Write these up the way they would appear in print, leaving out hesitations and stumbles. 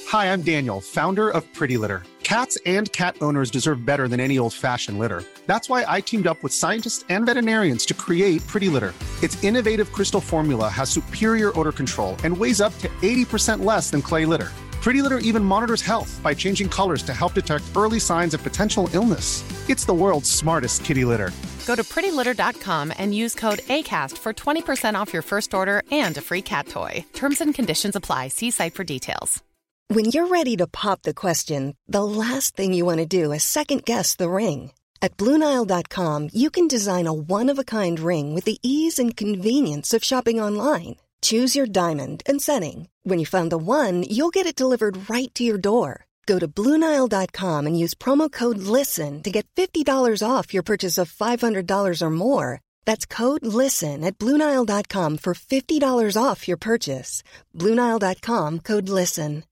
Hi, I'm Daniel, founder of Pretty Litter. Cats and cat owners deserve better than any old-fashioned litter. That's why I teamed up with scientists and veterinarians to create Pretty Litter. Its innovative crystal formula has superior odor control and weighs up to 80% less than clay litter. Pretty Litter even monitors health by changing colors to help detect early signs of potential illness. It's the world's smartest kitty litter. Go to prettylitter.com and use code ACAST for 20% off your first order and a free cat toy. Terms and conditions apply. See site for details. When you're ready to pop the question, the last thing you want to do is second-guess the ring. At BlueNile.com, you can design a one-of-a-kind ring with the ease and convenience of shopping online. Choose your diamond and setting. When you find the one, you'll get it delivered right to your door. Go to BlueNile.com and use promo code LISTEN to get $50 off your purchase of $500 or more. That's code LISTEN at BlueNile.com for $50 off your purchase. BlueNile.com, code LISTEN.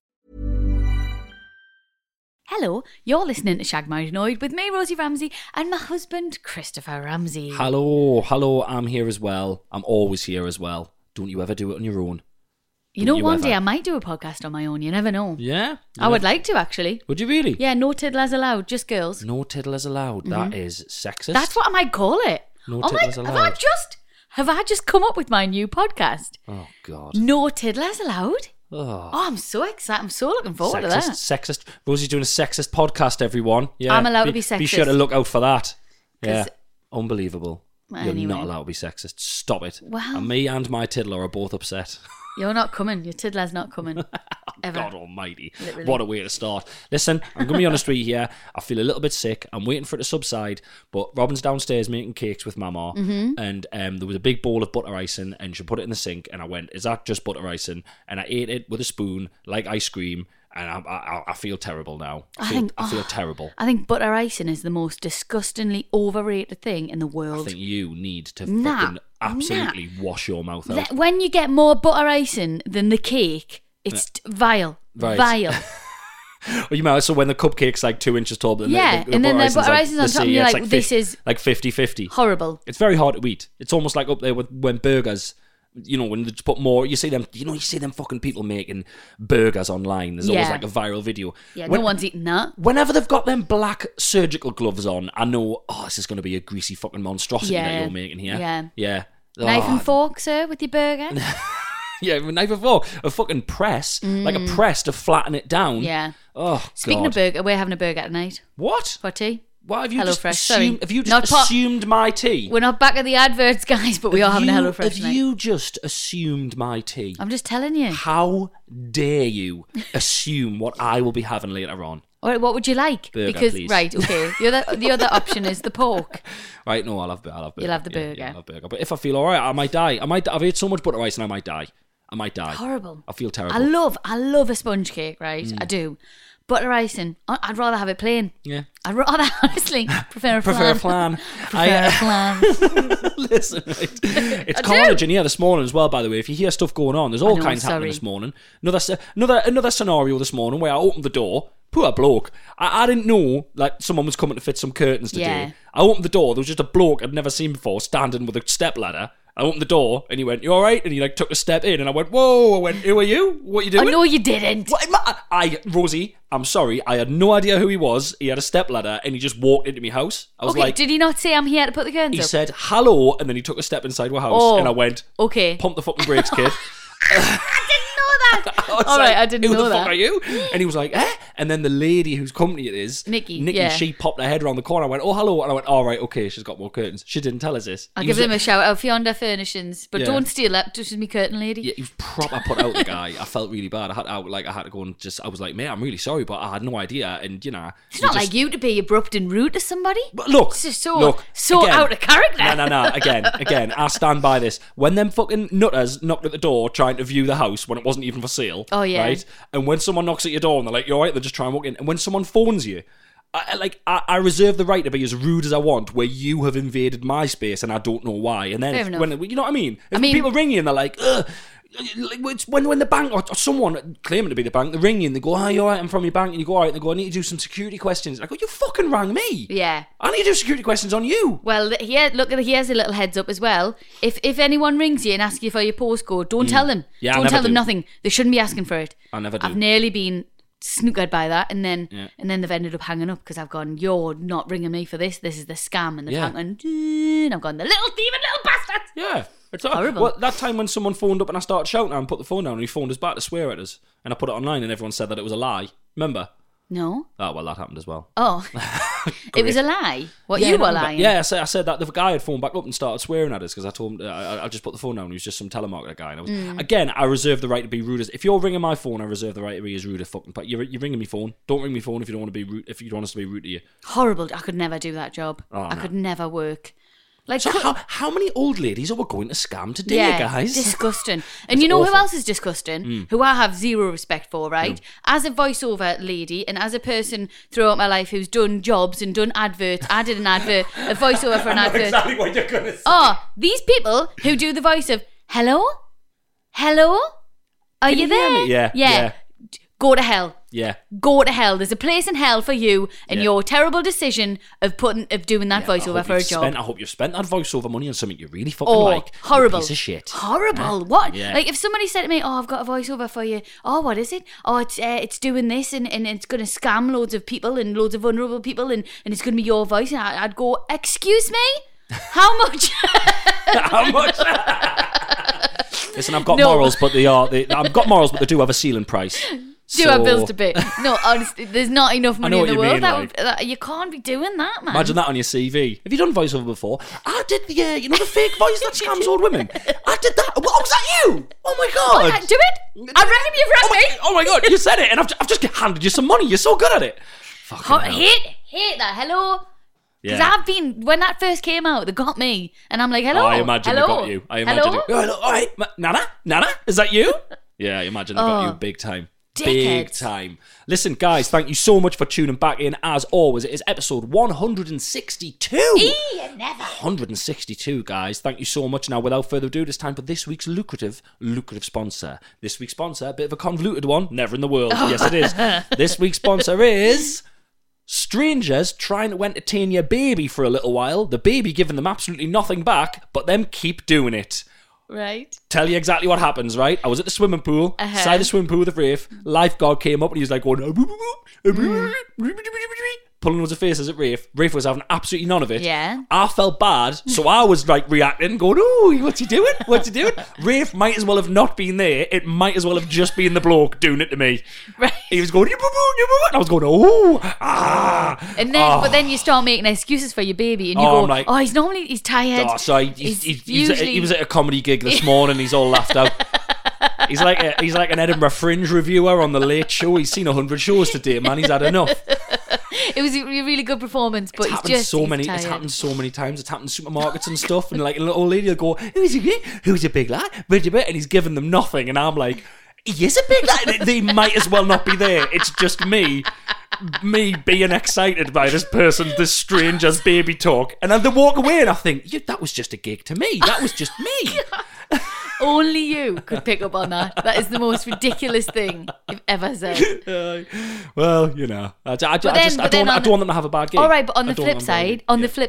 Hello, you're listening to Shag Married Annoyed with me, Rosie Ramsey, and my husband, Christopher Ramsey. Hello, I'm here as well. I'm always here as well. Don't you ever do it on your own. You know, one day I might do a podcast on my own, you never know. Yeah? I would like to, actually. Would you really? Yeah, no tiddlers allowed, just girls. No tiddlers allowed. Mm-hmm. That is sexist. That's what I might call it. No tiddlers allowed. Have I just come up with my new podcast? Oh, God. No tiddlers allowed? Oh, I'm so excited. I'm so looking forward to that. Sexist. Rosie's doing a sexist podcast, everyone. Yeah, I'm allowed to be sexist. Be sure to look out for that. Yeah. Unbelievable. Anyway. You're not allowed to be sexist. Stop it. Wow. And me and my tiddler are both upset. You're not coming. Your tiddler's not coming. Ever. God almighty. Literally. What a way to start. Listen, I'm going to be honest with you here. I feel a little bit sick. I'm waiting for it to subside. But Robin's downstairs making cakes with Mama. Mm-hmm. And there was a big bowl of butter icing. And she put it in the sink. And I went, is that just butter icing? And I ate it with a spoon, like ice cream. And I feel terrible now. I feel terrible. I think butter icing is the most disgustingly overrated thing in the world. I think you need to fucking absolutely wash your mouth out. When you get more butter icing than the cake, it's vile. Right. Vile. You know, so when the cupcake's like 2 inches tall, and then the butter icing's on top, and you're like, this is like 50-50. Horrible. It's very hard to eat. It's almost like up there with when burgers. You know, when they put more, you see them fucking people making burgers online. There's always like a viral video. Yeah, no one's eating that. Whenever they've got them black surgical gloves on, I know, this is going to be a greasy fucking monstrosity that you're making here. Yeah. Knife and fork, sir, with your burger? Yeah, a knife and fork. A fucking press. Like a press to flatten it down. Yeah. Oh, Speaking of burger, we're having a burger tonight. What? For tea. Why have you Hello just Fresh. assumed? Have you just assumed my tea? We're not back at the adverts, guys, but we are having a HelloFresh Have tonight. you just assumed my tea? I'm just telling you. How dare you assume what I will be having later on? All right, what would you like? Burger, please. Right, okay. The other option is the pork. Right, no, I'll have burger. You'll have the burger. Yeah, I'll have burger. But if I feel all right, I might die. I've ate so much butter ice and I might die. Horrible. I feel terrible. I love a sponge cake, right? I do. Butter icing, I'd rather have it plain. Yeah. I'd rather, honestly, prefer a flan. Prefer a flan. Listen, right. It's carnage in here this morning as well, by the way. If you hear stuff going on, there's all kinds happening this morning. Another scenario this morning where I opened the door. Poor bloke. I didn't know like someone was coming to fit some curtains today. Yeah. I opened the door. There was just a bloke I'd never seen before standing with a stepladder. I opened the door and he went, "You all right?" And he like took a step in and I went, "Whoa!" I went, "Who are you? What are you doing?" Oh, no, you didn't. Rosie, I'm sorry. I had no idea who he was. He had a stepladder and he just walked into my house. I was like, did he not say I'm here to put the curtains up? He said, "Hello," and then he took a step inside our house and I went, "Okay, pump the fucking brakes, kid." I didn't know that. All right, I didn't know that. Who the fuck are you? And he was like, "Eh?" And then the lady whose company it is, Nikki, yeah. She popped her head around the corner. I went, "Oh, hello." And I went, "All right, okay, she's got more curtains." She didn't tell us this. I'll give them a shout out, Fiona Furnishings. But don't steal that, just me curtain lady. Yeah, he was proper put out, the guy. I felt really bad. I had to go and just, I was like, "Mate, I'm really sorry, but I had no idea." And, you know. It's not like you to be abrupt and rude to somebody. But look. It's just so again, out of character. No. Again, I stand by this. When them fucking nutters knocked at the door trying to view the house when it wasn't even for sale. Oh, yeah. Right? And when someone knocks at your door and they're like, "You all right?" They just try and walk in. And when someone phones you, I reserve the right to be as rude as I want where you have invaded my space and I don't know why. And then you know what I mean? If people ring you and they're like, "Ugh," it's when the bank or someone claiming to be the bank, they ring you and they go, "Hi, you alright? I'm from your bank." And you go, "Alright." They go, "I need to do some security questions." And I go, "You fucking rang me." Yeah. I need to do security questions on you. Well, here's a little heads up as well. If anyone rings you and asks you for your postcode, don't tell them. Yeah, don't tell them nothing. They shouldn't be asking for it. I never do. I've nearly been snookered by that, and then they've ended up hanging up because I've gone, you're not ringing me for this. This is the scam, and they've hung on, and I've gone, the little thieving little bastards. Yeah. It's horrible. Well, that time when someone phoned up and I started shouting at him and put the phone down, and he phoned us back to swear at us, and I put it online and everyone said that it was a lie. Remember? No. Oh, well, that happened as well. Oh. It was a lie? You were lying? Yeah, I said that the guy had phoned back up and started swearing at us because I told him, I just put the phone down, he was just some telemarketer guy. And again, I reserve the right to be rude. If you're ringing my phone, I reserve the right to be as rude as fucking... But you're ringing me phone. Don't ring me phone if you don't want to be rude, if you don't want us to be rude to you. Horrible. I could never do that job. I could never work. Like, so how many old ladies are we going to scam today, guys? Disgusting. And you know awful. Who else is disgusting? Who I have zero respect for, right? As a voiceover lady and as a person throughout my life who's done jobs and done adverts, I did an advert, a voiceover for an advert. Exactly what you're going to say. Oh, these people who do the voice of, hello? Hello? Are you there? Yeah. Go to hell. Yeah. Go to hell. There's a place in hell for you and your terrible decision of doing that voiceover for a job. I hope you've spent that voiceover money on something you really fucking like. Horrible. Piece of shit. Horrible. What? Yeah. Like if somebody said to me, oh, I've got a voiceover for you. Oh, what is it? Oh, it's doing this and it's going to scam loads of people and loads of vulnerable people and it's going to be your voice. And I'd go, excuse me? How much? How much? Listen, I've got morals, but I've got morals, but they do have a ceiling price. Do have bills to pay. No, honestly, there's not enough money in the world. You can't be doing that, man. Imagine that on your CV. Have you done voiceover before? I did the fake voice that scams old women. I did that. What was that? You? Oh my god! Oh, do it. I reckon you've rang me. Oh my god! You said it, and I've just handed you some money. You're so good at it. Hate that. Hello. Because I've been, when that first came out, they got me, and I'm like, hello. I imagine they got you. Hello? All right, Nana, is that you? Yeah, I imagine they got you big time. Dickheads. Big time. Listen, guys, thank you so much for tuning back in. As always, it is episode 162. 162, guys. Thank you so much. Now, without further ado, it's time for this week's lucrative sponsor. This week's sponsor, a bit of a convoluted one. Never in the world. Yes, it is. This week's sponsor is... strangers trying to entertain your baby for a little while. The baby giving them absolutely nothing back, but them keep doing it. Right. Tell you exactly what happens, right? I was at the swimming pool, side the swimming pool with Rafe. Lifeguard came up and he was like going, pulling loads of faces at Rafe. Rafe was having absolutely none of it. Yeah. I felt bad, so I was like reacting, going, "Oh, what's he doing? What's he doing?" Rafe might as well have not been there. It might as well have just been the bloke doing it to me. Right. He was going, and I was going, "Oh, ah." And then, but then you start making excuses for your baby, and you go, like, "Oh, he's tired." Oh, so he was at a comedy gig this morning. He's all laughed out. He's like an Edinburgh Fringe reviewer on the Late Show. He's seen 100 shows today, man. He's had enough. It was a really good performance, but It's happened so many times. It's happened in supermarkets and stuff. And like a little old lady will go, "Who's a big lad?" And he's giving them nothing, and I'm like, "He is a big lad." They might as well not be there. It's just me being excited by this stranger's baby talk, and then they walk away, and I think, that was just a gig to me. That was just me. Only you could pick up on that. That is the most ridiculous thing you've ever said. Well, I don't want them to have a bad gig. All right, but on the flip side,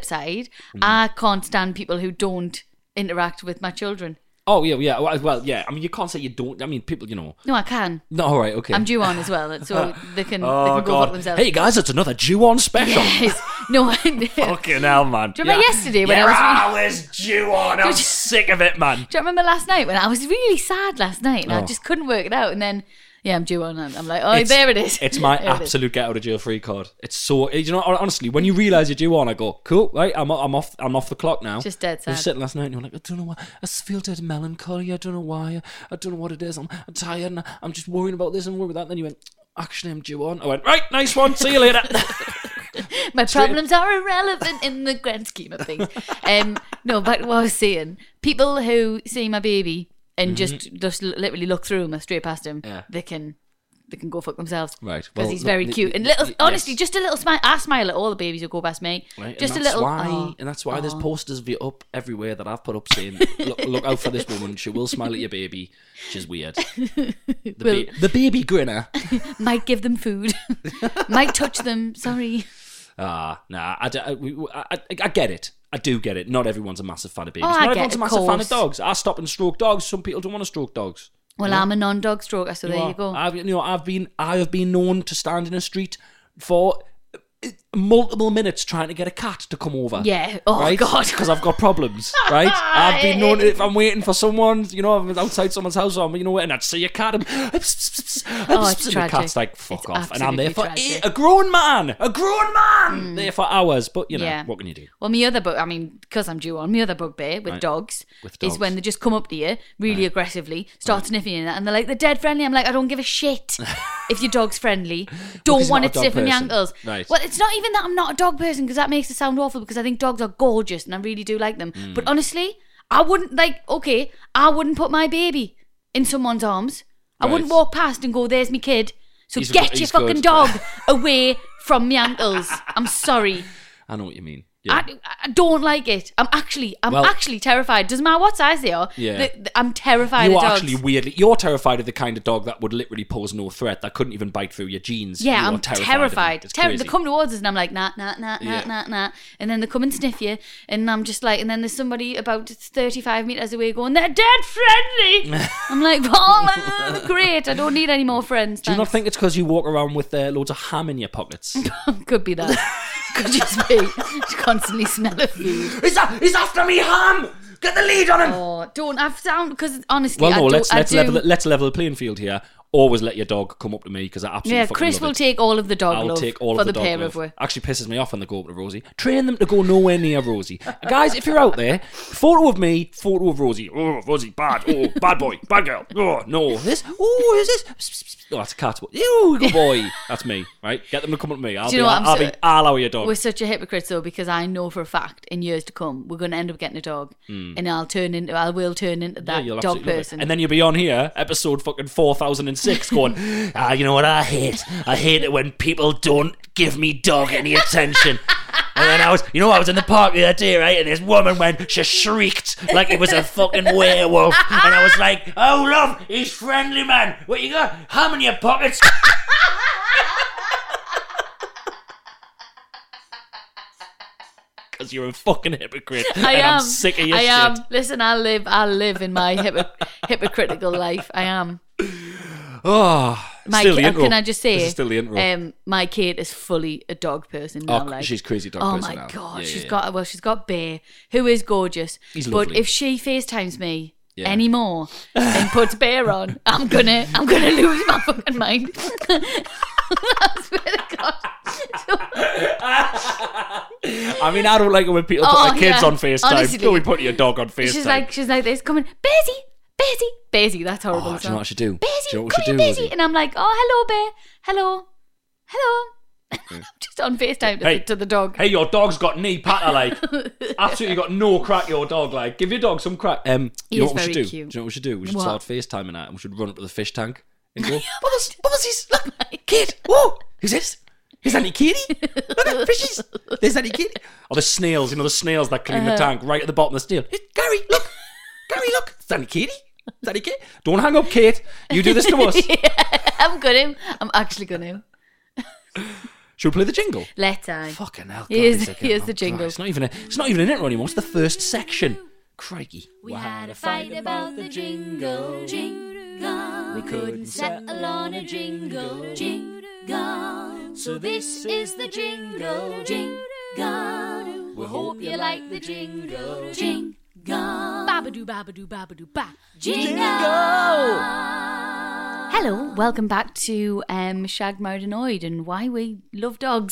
I can't stand people who don't interact with my children. Oh, yeah. Well, yeah. I mean, you can't say you don't. I mean, people, No, I can. No, all right, okay. I'm due on as well, so they can go fuck themselves. Hey, guys, it's another due on special. Yes. No, fucking hell, man. Do you remember yesterday when I was due on? I'm sick of it, man. Do you remember last night when I was really sad last night and I just couldn't work it out, and then... Yeah, I'm due on. I'm like, there it is. It's my absolute get out of jail free card. It's so, honestly, when you realise you're due on, I go, cool, right? I'm off the clock now. Just dead sad. I was sitting last night and you're like, I don't know why. I feel dead melancholy. I don't know why. I don't know what it is. I'm tired and I'm just worrying about this and worrying about that. And then you went, actually, I'm due on. I went, right, nice one. See you later. My problems are irrelevant in the grand scheme of things. No, but what I was saying, people who see my baby and just literally look through him straight past him, they can go fuck themselves. Right. Because he's very cute. And honestly, just a little smile. I smile at all the babies who go past me. Right. Just a little... and that's why there's posters of you up everywhere that I've put up saying, look out for this woman. She will smile at your baby. She's weird. The baby grinner. Might give them food. Might touch them. Sorry. Nah. I get it. I do get it. Not everyone's a massive fan of babies. Not everyone's a massive fan of dogs. I stop and stroke dogs. Some people don't want to stroke dogs. Well, I'm a non-dog stroker, so there you go. I have been known to stand in a street for multiple minutes trying to get a cat to come over. Yeah. Oh, right? God. Because I've got problems, right? I've been known, if I'm waiting for someone, I'm outside someone's house, and I'd see a cat, and it's the tragic. cat's like, fuck off. And I'm there for tragic. a grown man, there for hours. But, what can you do? Well, my other because I'm due on, my other bugbear with dogs is when they just come up to you really aggressively, start sniffing you, and they're like, they're dead friendly. I'm like, I don't give a shit if your dog's friendly. Don't want it sniffing my ankles. Right. Well, it's not even that I'm not a dog person, because that makes it sound awful, because I think dogs are gorgeous and I really do like them. But honestly, I wouldn't put my baby in someone's arms. I wouldn't walk past and go, there's me kid. So get your fucking dog away from my ankles. I'm sorry. I know what you mean. Yeah. I don't like it. I'm actually terrified. Doesn't matter what size they are. Yeah. I'm terrified of dogs. You're terrified of the kind of dog that would literally pose no threat, that couldn't even bite through your jeans. Yeah, I'm terrified. They Crazy. come towards us and I'm like, nah. And then they come and sniff you. And I'm just like, and then there's somebody about 35 metres away going, they're dead friendly. I'm like, oh, great. I don't need any more friends. Do you not think it's because you walk around with loads of ham in your pockets? Could be that. Could just be. Constantly smell of food. He's after me ham! Get the lead on him! Oh, don't have sound, because honestly, well, no, let's level the playing field here. Always let your dog come up to me, because I absolutely fucking Chris love will it. take all of the dog love take all for of the dog pair love. of us. Actually pisses me off when they go up to Rosie. Train them to go nowhere near Rosie. Guys, if you're out there, photo of me, photo of Rosie. Oh, Rosie, bad. Oh, bad boy, bad girl. Oh, no. This. Oh, who's this? Oh, that's a cat. Oh, good boy. That's me, right? Get them to come up to me. I'll allow your dog. We're such a hypocrite, though, because I know for a fact in years to come we're going to end up getting a dog, and I will turn into that dog person. And then you'll be on here, episode fucking 4006, going, you know what I hate? I hate it when people don't give me dog any attention. And then I was in the park the other day, right? And this woman she shrieked like it was a fucking werewolf. And I was like, oh, love, he's friendly, man. What you got? Ham in your pockets? Because you're a fucking hypocrite. I'm sick of your shit. I am. Listen, I live in my hypocritical life. I am. Oh, still the intro. Can I just say, this is still the intro. My Kate is fully a dog person now. She's crazy dog person now. Oh my god, she's got Bear, who is gorgeous. He's lovely. But if she FaceTimes me anymore and puts Bear on, I'm gonna lose my fucking mind. I swear to God. I mean, I don't like it when people put their kids on FaceTime. Honestly, don't be putting your dog on FaceTime. She's like this, coming, Basie, that's horrible. Do you know what I should do? Basie. And I'm like, oh, hello, Bear. Hello. I'm just on FaceTime to the dog. Hey, your dog's got knee patter, like. Absolutely got no crack, your dog, like. Give your dog some crack. You know what we should do? Cute. Do you know what we should do? We should start FaceTiming that, and we should run up to the fish tank and go, Bubbles, look, kid, whoa, who's this? Is that any kitty? Look at the fishes. There's any kitty. Or the snails, the snails that clean the tank right at the bottom of the snail. Hey, Gary, look. Is that any kitty? Don't hang up, Kate. You do this to us. I'm actually gonna. Should we play the jingle? Let's. Fucking hell. Here's the jingle. It's not even an intro anymore. It's the first section. Crikey. We had a fight about the jingle. We couldn't settle on a jingle. So this is the jingle. We hope you like the jingle. Babadoo, babadoo, babadoo, ba. Jingle! Hello, welcome back to Shagged, Married, Annoyed and Why We Love Dogs.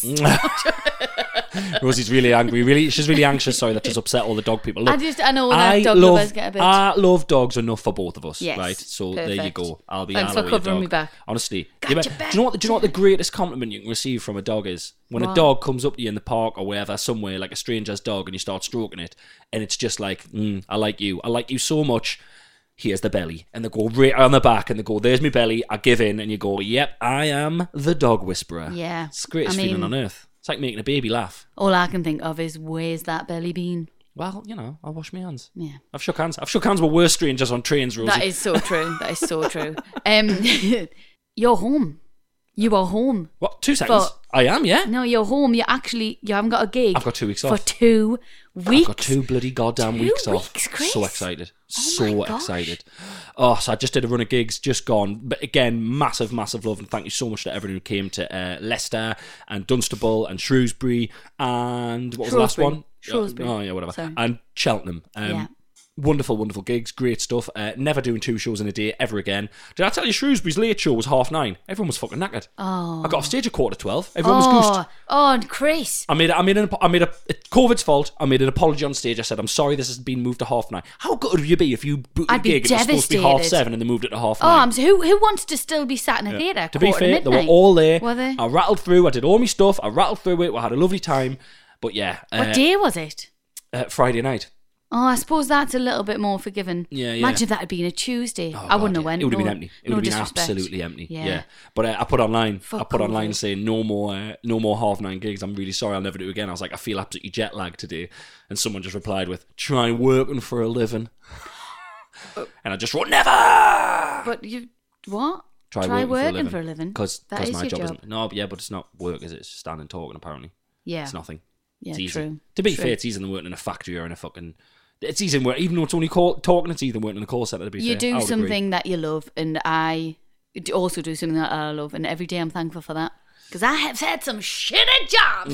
Rosie's really angry. She's really anxious. Sorry, that just upset all the dog people. Look, I know that dog lovers get a bit. I love dogs enough for both of us, yes, right? So perfect. There you go. Thanks for covering me back. Honestly, do you know what the greatest compliment you can receive from a dog is? When a dog comes up to you in the park or wherever, somewhere, like a stranger's dog, and you start stroking it, and it's just like, I like you so much. Here's the belly. And they go right on the back and they go, there's my belly, I give in. And you go, yep, I am the dog whisperer. Yeah. It's the greatest feeling on earth. It's like making a baby laugh. All I can think of is, where's that belly been? Well, I'll wash my hands. Yeah. I've shook hands with worse strangers on trains, Rosie. That is so true. You're home. You are home. What? 2 seconds? I am, yeah. No, you're home. You haven't got a gig. I've got 2 weeks off. For 2 weeks. I've got 2 bloody goddamn 2 weeks off. Weeks, Chris. So excited. So excited. Oh, so I just did a run of gigs, just gone. But again, massive love, and thank you so much to everyone who came to Leicester and Dunstable and Shrewsbury and what was the last one? Shrewsbury. Oh yeah, whatever. Sorry. And Cheltenham. Wonderful gigs, great stuff. Never doing 2 shows in a day ever again. Did I tell you Shrewsbury's late show was 9:30? Everyone was fucking knackered. Oh. I got off stage at 11:45. Everyone was goosed. Oh, and Chris. I made COVID's fault. I made an apology on stage. I said, I'm sorry this has been moved to 9:30. How good would you be if you booked a gig and it was supposed to be 7:30 and they moved it to 9:30? Who wants to still be sat in a theatre? To be fair, they were all there. Were they? I rattled through. I did all my stuff. I rattled through it. We had a lovely time. But yeah. What day was it? Friday night. Oh, I suppose that's a little bit more forgiving. Yeah. Imagine if that had been a Tuesday. Oh, I wouldn't God, have went. It would have been empty. It would have been disrespect. absolutely empty. Yeah. But I put online. Fuck online COVID. saying no more 9:30 gigs. I'm really sorry. I'll never do it again. I was like, I feel absolutely jet lagged today. And someone just replied with, "Try working for a living." And I just wrote, never. But you what? Try working for a living. Because that is my your job job. isn't. No, yeah, but it's not work, is it? It's standing and talking. Apparently, Yeah. it's nothing. Yeah, It's easy. true. To be True. fair, it's easier than working in a factory or in a fucking. It's easier than work, even though it's only talking. It's easier than working in a call centre. To be You fair, I do would agree. something that you love, and I also do something that I love, and every day I'm thankful for that. Because I have had some shitty jobs.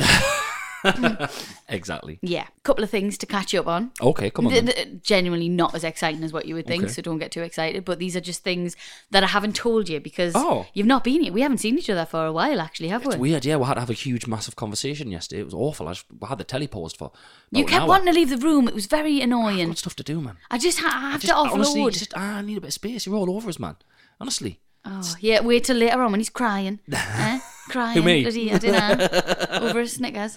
Exactly. Yeah. Couple of things to catch you up on. Okay, come on. then. Genuinely not as exciting as what you would think, Okay. so don't get too excited. But these are just things that I haven't told you because Oh. you've not been here. We haven't seen each other for a while, actually, have we? It's weird, yeah. We had to have a huge, massive conversation yesterday. It was awful. We had the telly paused for. You about an kept hour. wanting to leave the room. It was very I've annoying. got stuff to do, man. I just I have to Honestly, offload. I need a bit of space. You're all over us, man. Honestly. Oh, yeah, wait till later on when he's crying. Crying. Who, me? Bloody, I don't know. Over a Snickers.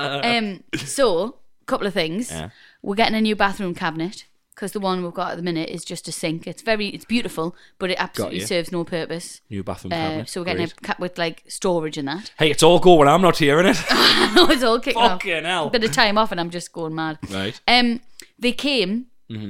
So, couple of things. Yeah. We're getting a new bathroom cabinet because the one we've got at the minute is just a sink. It's beautiful, but it absolutely you. serves no purpose. New bathroom cabinet. So we're getting a with like storage and that. Hey, it's all go when I'm not here, innit? No, it's all kicking off. Fucking hell. Bit of time off and I'm just going mad. Right. They came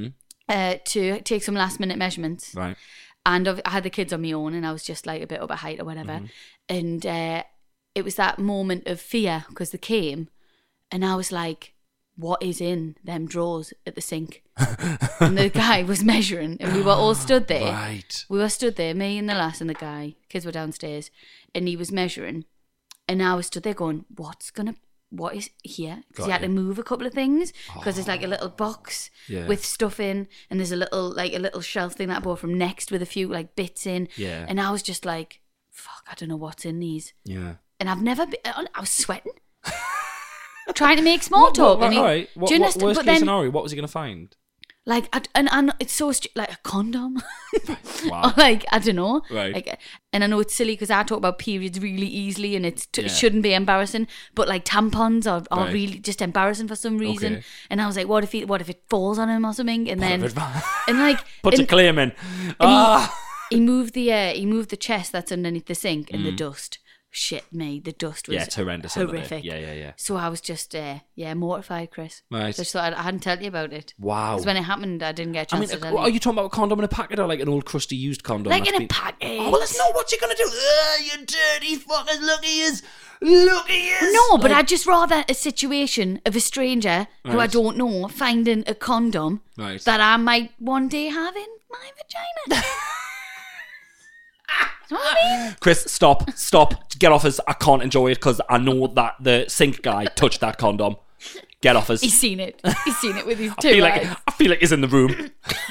to take some last minute measurements. Right. And I had the kids on my own and I was just like a bit up a height or whatever. And it was that moment of fear because they came and I was like, what is in them drawers at the sink? And the guy was measuring and we were all stood there. Right. We were stood there, me and the lass and the guy. Kids were downstairs and he was measuring. And I was stood there going, what is here? Because he had to move a couple of things because there's like a little box with stuff in and there's a little shelf thing that I bought from Next with a few like bits in. Yeah. And I was just like, fuck, I don't know what's in these. Yeah. And I've never been, I was sweating. Trying to make small talk. What, I mean, all right. do you What understand? worst But case then, scenario, what was he going to find? like, and it's so like a condom. Wow. Or like, I don't know. Right. Like, and I know it's silly because I talk about periods really easily and it Yeah. shouldn't be embarrassing, but like tampons are Right. really just embarrassing for some reason. Okay. And I was like, what if it falls on him or something? And then, and like, Puts a and claim in. he moved the chest that's underneath the sink and the dust. Shit me, the dust was Yeah, it's horrendous. under there. horrific. Yeah. So I was just mortified, Chris. Right. So I just thought I hadn't told you about it. Wow. Because when it happened, I didn't get a I chance mean, to tell are you. you talking about a condom in a packet or like an old crusty used condom? Like that's in a been- packet. Oh, well, that's not what you're going to do. You dirty fuckers, look at yous. Look at yous. No, but Like- I'd just rather a situation of a stranger who I Right. don't know finding a condom Right. that I might one day have in my vagina. You know what I mean? Chris, stop. Get off us. I can't enjoy it because I know that the sink guy touched that condom. Get off us. He's seen it. He's seen it with his I two feel eyes. like he's in the room.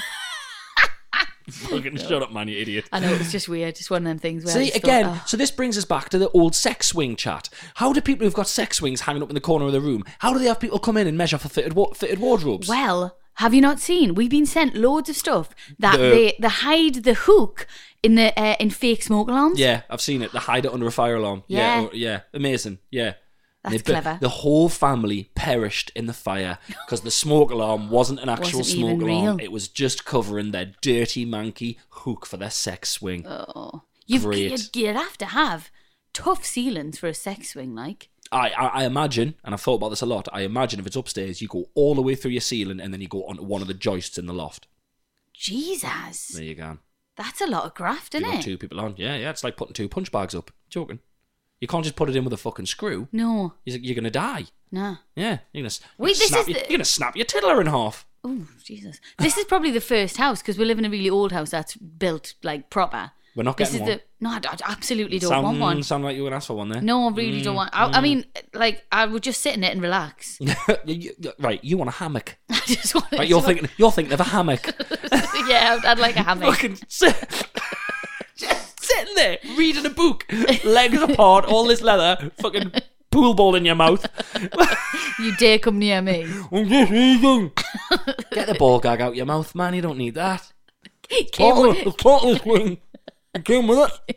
Fucking shut up, man, you idiot. I know, it's just weird. It's one of them things where I See, just again, thought, so this brings us back to the old sex swing chat. How do people who've got sex swings hanging up in the corner of the room, how do they have people come in and measure for fitted wardrobes? well, have you not seen? We've been sent loads of stuff that The- they hide the hook in the in fake smoke alarms. Yeah, I've seen it. They hide it under a fire alarm. Yeah. Yeah, amazing. Yeah. That's They- clever. The whole family perished in the fire because the smoke alarm wasn't an actual Wasn't smoke even alarm. real. It was just covering their dirty, manky hook for their sex swing. Great. You'd have to have tough ceilings for a sex swing, like. I imagine, and I've thought about this a lot, I imagine if it's upstairs, you go all the way through your ceiling and then you go onto one of the joists in the loft. Jesus. There you go. That's a lot of graft, You isn't got it? two people on. Yeah, it's like putting two punch bags up. Joking. You can't just put it in with a fucking screw. No. You're going to die. No. Yeah, you're Wait, this is you're going to snap your tiddler in half. Oh, Jesus. This is probably the first house because we live in a really old house that's built like proper. We're not getting one. No, I absolutely don't want one. Sound like you would ask for one there. No, I really don't want. I mean, like I would just sit in it and relax. Right, you want a hammock? I just want. Right, you're thinking of a hammock. Yeah, I'd like a hammock. Fucking just sitting there reading a book, legs apart, all this leather, fucking pool ball in your mouth. You dare come near me? I'm just reading. Get the ball gag out your mouth, man. You don't need that. Came with it.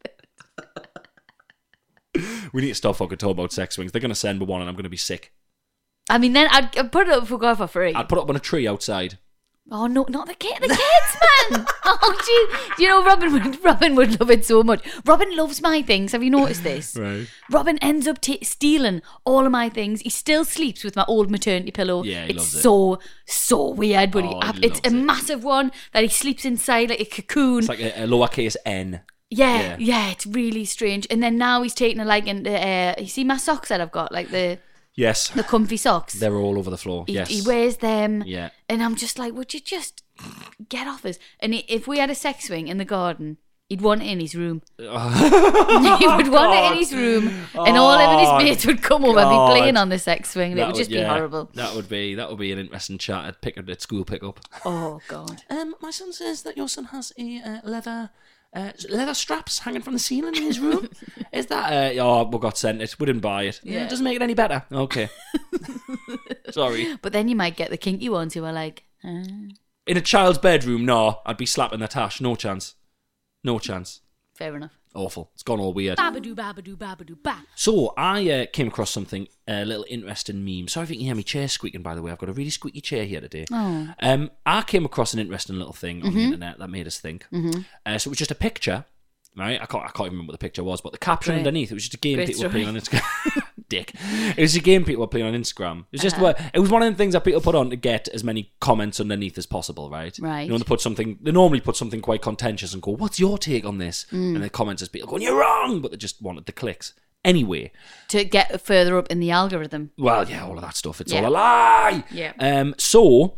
We need to stop fucking talking about sex swings. They're going to send me one and I'm going to be sick. I mean, then I'd put it up for free. I'd put it up on a tree outside. Oh no, not the kids, man! Oh, gee. You know, Robin would love it so much. Robin loves my things. Have you noticed this? Right. Robin ends up stealing all of my things. He still sleeps with my old maternity pillow. Yeah, he it's loves it. so weird, but it's a massive one that he sleeps inside like a cocoon. It's like a lowercase N. Yeah, it's really strange. And then now he's taking a liking to. You see my socks that I've got, like the. Yes. The comfy socks. They're all over the floor. Yes. He wears them. Yeah. And I'm just like, would you just get off us? And if we had a sex swing in the garden, he'd want it in his room. He would want it in his room. And all of his mates would come over and be playing on the sex swing. And it would just be horrible. That would be an interesting chat at school pickup. Oh, God. My son says that your son has a leather straps hanging from the ceiling in his room. Is that we got sent it, we didn't buy it. Yeah. It doesn't make it any better. Okay. Sorry. But then you might get the kinky ones who are like in a child's bedroom. No, I'd be slapping the tash. No chance. Fair enough. Awful. It's gone all weird. Babadoo, babadoo, babadoo, ba. So I came across something, a little interesting meme. Sorry if you can hear me chair squeaking, by the way. I've got a really squeaky chair here today. Oh. I came across an interesting little thing on the internet that made us think. So it was just a picture, right? I can't even remember what the picture was, but the caption underneath, it was just a game people were playing on Instagram. Dick. It was a game people were playing on Instagram. It was just it was one of the things that people put on to get as many comments underneath as possible, right? Right. You know, they normally put something quite contentious and go, "What's your take on this?" And the comments is people going, "You're wrong," but they just wanted the clicks. Anyway, to get further up in the algorithm. Well, yeah, all of that stuff. It's all a lie. Yeah. So,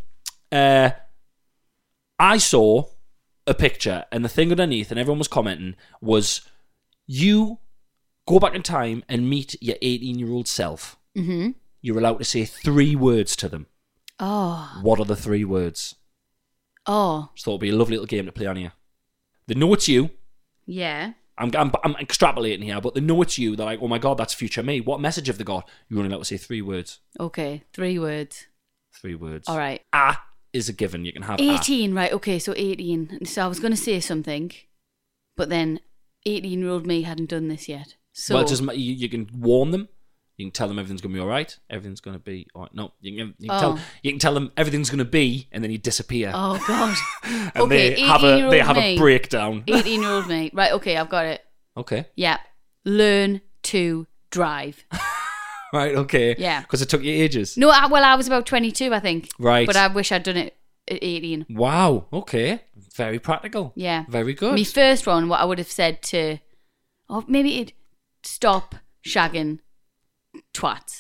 I saw a picture, and the thing underneath, and everyone was commenting, was you go back in time and meet your 18-year-old self. Mm-hmm. You're allowed to say 3 words to them. Oh. What are the 3 words? Oh. So it'll be a lovely little game to play on here. They know it's you. Yeah. I'm extrapolating here, but they know it's you. They're like, oh my God, that's future me. What message have they got? You're only allowed to say 3 words. Okay, 3 words. 3 words. All right. Is a given. You can have 18, right, okay, so 18. So I was going to say something, but then 18-year-old me hadn't done this yet. So well, just you can warn them. You can tell them everything's going to be all right. Everything's going to be all right. No, you can tell them everything's going to be, and then you disappear. Oh God! And okay, they have a breakdown. 18-year-old me, right? Okay, I've got it. Okay. Yeah, learn to drive. Right. Okay. Yeah. Because it took you ages. No, I was about 22, I think. Right. But I wish I'd done it at 18. Wow. Okay. Very practical. Yeah. Very good. My first one, what I would have said to, maybe it'd stop shagging twats.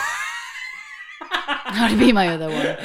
That would be my other one.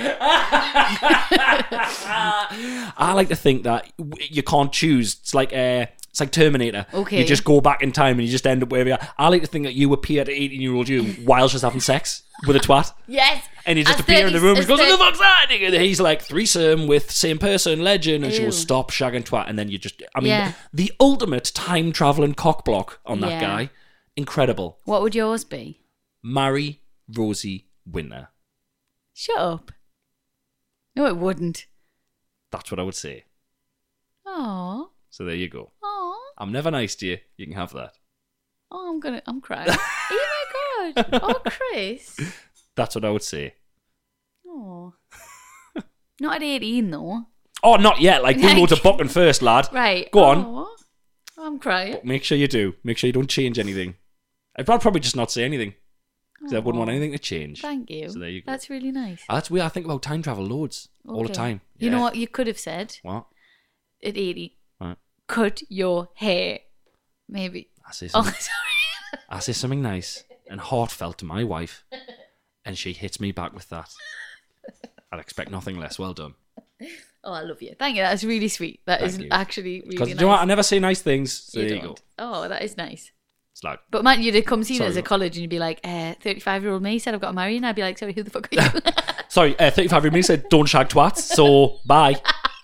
I like to think that you can't choose. It's like Terminator. Okay. You just go back in time and you just end up wherever you are. I like to think that you appear to 18-year-old you while she's having sex with a twat. Yes. And you just appear in the room and goes, what the fuck's that? And he's like, threesome with same person, legend. And she will stop shagging twat. And then you just, the ultimate time traveling cock block on that guy. Incredible. What would yours be? Marry Rosie Winter. Shut up. No, it wouldn't. That's what I would say. Aww. So there you go. Aww. I'm never nice to you. You can have that. Oh, I'm crying. Oh my God. Oh, Chris. That's what I would say. Oh. Not at 18 though. Oh, not yet. Like, do loads of booking first, lad. Right. Go on. I'm crying. But make sure you do. Make sure you don't change anything. I'd probably just not say anything. Because I wouldn't want anything to change. Thank you. So there you go. That's really nice. That's weird. I think about time travel loads. Okay. All the time. Yeah. You know what you could have said? What? At 80. Right. Cut your hair. Maybe. I say something. Oh, sorry. I say something nice and heartfelt to my wife. And she hits me back with that. I'd expect nothing less. Well done. Oh, I love you. Thank you. That's really sweet. That is actually really nice. You know what? I never say nice things. So there you go. Oh, that is nice. Slag. But man, you'd come see me as a college and you'd be like, 35-year-old me said I've got to marry you. And I'd be like, sorry, who the fuck are you? Sorry, 35-year-old me said don't shag twats. So, bye.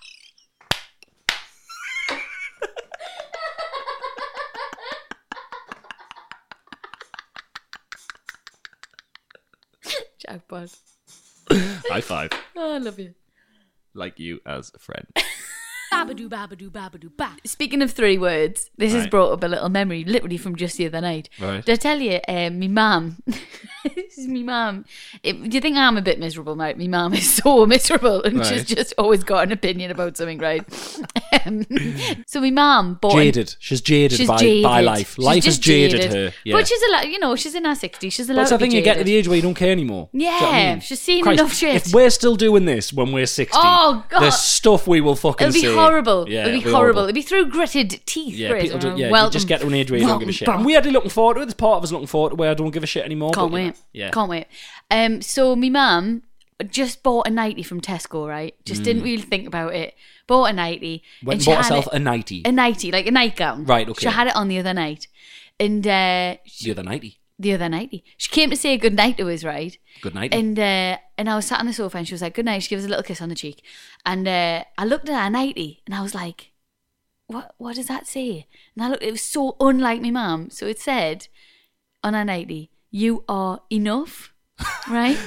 Jackpot. High five. Oh, I love you. Like you as a friend. Babadoo, babadoo, babadoo, ba. Speaking of 3 words, this has brought up a little memory, literally from just the other night. Right. Did I tell you, me mum, this is me mum. Do you think I'm a bit miserable, mate? Me mum is so miserable and she's just always got an opinion about something, right? So me mum bought... Jaded. She's jaded by life. Life has jaded her. Yeah. But she's she's in her 60s. She's allowed That's to the be thing, you jaded. get to the age where you don't care anymore. Yeah, do you know what I mean? she's seen Christ, enough shit. If we're still doing this when we're 60, oh, God. there's stuff we will fucking It'll be say. horrible. Yeah, it'll be horrible. It'll be through gritted teeth. Yeah, people do, you just get to an age where you don't give a shit. I'm weirdly looking forward to it. There's part of us looking forward to where I don't give a shit anymore. Can't wait. Yeah. Can't wait. So my mum just bought a nightie from Tesco, right? Just didn't really think about it. Bought a nightie. Went and bought herself a nightie. A nightie, like a nightgown. Right, okay. She had it on the other night. And the other nightie. The other nightie. She came to say good night to us, right? Good night. And I was sat on the sofa and she was like, good night. She gave us a little kiss on the cheek. And I looked at her nightie and I was like, what does that say? And I looked, it was so unlike me mum. So it said on her nightie, you are enough, right?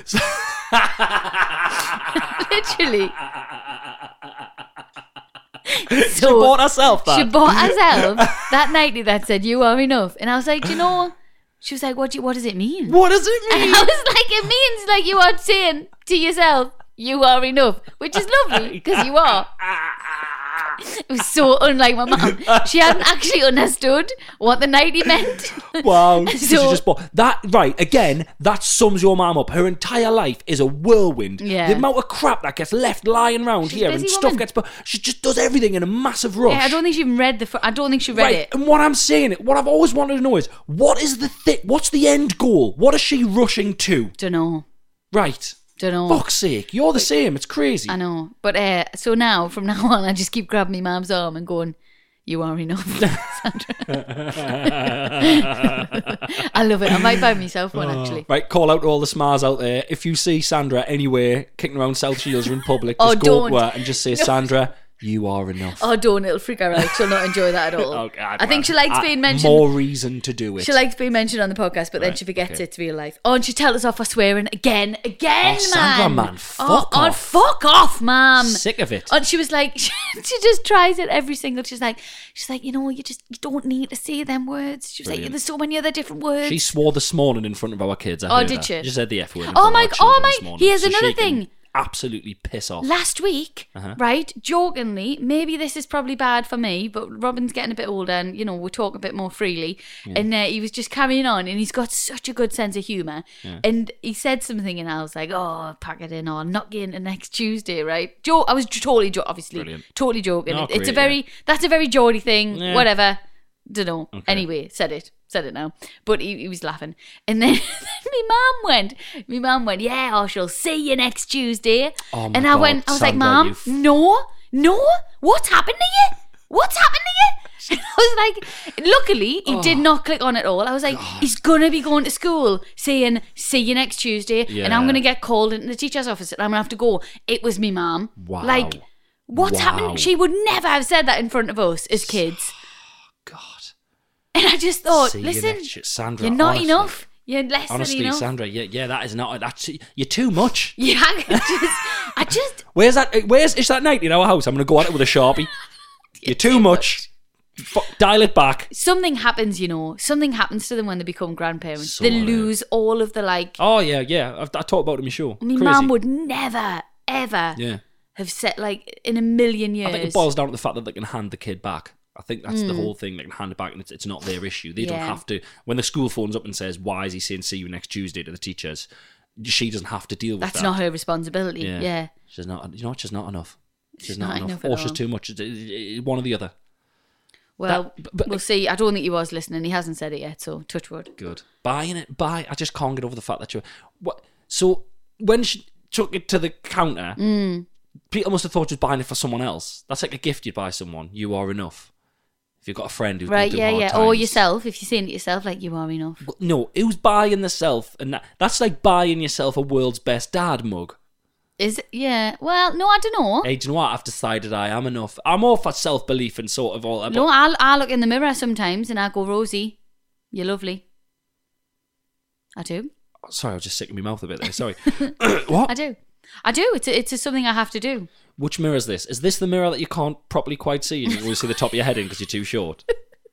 Literally. She bought herself that. She bought herself that nightie that said, you are enough. And I was like, do you know? She was like, what does it mean? What does it mean? And I was like, it means like you are saying to yourself, you are enough, which is lovely because you are. It was so unlike my mum. She hadn't actually understood what the nightie meant. Wow. So she just bought that. Right, again, that sums your mum up. Her entire life is a whirlwind. Yeah. The amount of crap that gets left lying around here and stuff gets... She just does everything in a massive rush. Yeah, I don't think she even read I don't think she read it. And what I'm saying, what I've always wanted to know is, what's the end goal? What is she rushing to? Dunno. Right. Dunno. Fuck's sake, you're the same. It's crazy. I know. But so now, from now on, I just keep grabbing my mum's arm and going, you are enough, Sandra. I love it. I might buy myself one, actually. Right, call out to all the smars out there. If you see Sandra anywhere kicking around South Shields or in public, just go to her and just say, Sandra, you are enough. Oh, don't. It'll freak her out. She'll not enjoy that at all. Oh, God, I think she likes being mentioned. More reason to do it. She likes being mentioned on the podcast, but then she forgets it to real life. Oh, and she tells us off for swearing again, man. Sandra, man, fuck off. Fuck off, ma'am. Sick of it. And she was like, she just tries it every single. She's like, you know, you don't need to say them words. She was like, there's so many other different words. She swore this morning in front of our kids. Did she? She said the F word. Oh my! Here's another thing. Absolutely piss off. Last week, right, jokingly, maybe this is probably bad for me, but Robin's getting a bit older and, you know, we talk a bit more freely. And he was just carrying on and he's got such a good sense of humour. And he said something and I was like, oh, pack it in or not get into next Tuesday, right? I was totally obviously. Brilliant. Totally joking. Oh, it's great, that's a very Geordie thing, whatever. Dunno. Okay. Anyway, said it now. But he was laughing. And then my mum went, yeah, I shall see you next Tuesday. Oh my and God, I was like, Sandra, Mum, no, what's happened to you? What's happened to you? And I was like, luckily, he did not click on it all. I was like, he's going to be going to school saying, see you next Tuesday. Yeah. And I'm going to get called into the teacher's office and I'm going to have to go. It was me mum. Wow. Like, what's happened? She would never have said that in front of us as kids. God. And I just thought, See listen, Sandra, you're not honestly, enough. You're less honestly, than enough. Sandra, yeah, that is not. You're too much. Yeah, I just. Where's that night in our house? I'm going to go at it with a Sharpie. You're too much. Dial it back. Something happens, you know. Something happens to them when they become grandparents. So they lose all of the like. Oh yeah. I talk about it in my show. My mum would never, ever Yeah. have said, like, in a million years. I think it boils down to the fact that they can hand the kid back. I think that's the whole thing. They can hand it back and it's not their issue. They don't have to. When the school phones up and says, why is he saying see you next Tuesday to the teachers, she doesn't have to deal with that. That's not her responsibility. Yeah. She's not, you know what, she's not enough. She's not not enough Or at she's all. too much. One or the other. Well, we'll see. I don't think he was listening. He hasn't said it yet, so touch wood. Good. Bye. I just can't get over the fact that you're... What? So, when she... took it to the counter, people must have thought you was buying it for someone else. That's like a gift you'd buy someone. You are enough. If you've got a friend who's right, going through hard or times. yourself. If you're saying to yourself, like, you are enough. But no, who's buying the self? And that's like buying yourself a world's best dad mug. Is it? Yeah. Well, no, I don't know. Hey, do you know what? I've decided I am enough. I'm all for self-belief and sort of all that. No, I look in the mirror sometimes and I go, Rosie, you're lovely. I do. Sorry, I was just sick in my mouth a bit there. Sorry. What? I do. It's something I have to do. Which mirror is this? Is this the mirror that you can't properly quite see and you only see the top of your head in because you're too short?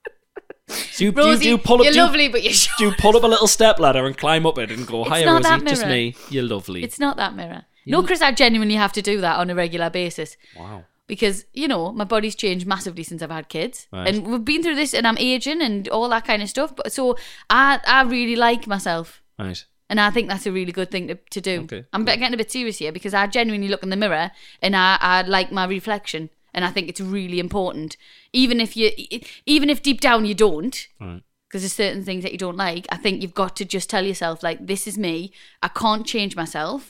So Rosie, you're lovely, but you're short. Do you pull up a little step ladder and climb up it and go, It's hiya, not Rosie, that just mirror. me, you're lovely. It's not that mirror. No, Chris, I genuinely have to do that on a regular basis. Wow. Because, you know, my body's changed massively since I've had kids. Right. And we've been through this and I'm aging and all that kind of stuff. But so I really like myself. Right. And I think that's a really good thing to do. Okay, I'm getting a bit serious here because I genuinely look in the mirror and I like my reflection. And I think it's really important. Even if deep down you don't, Right. because there's certain things that you don't like, I think you've got to just tell yourself, like, this is me. I can't change myself.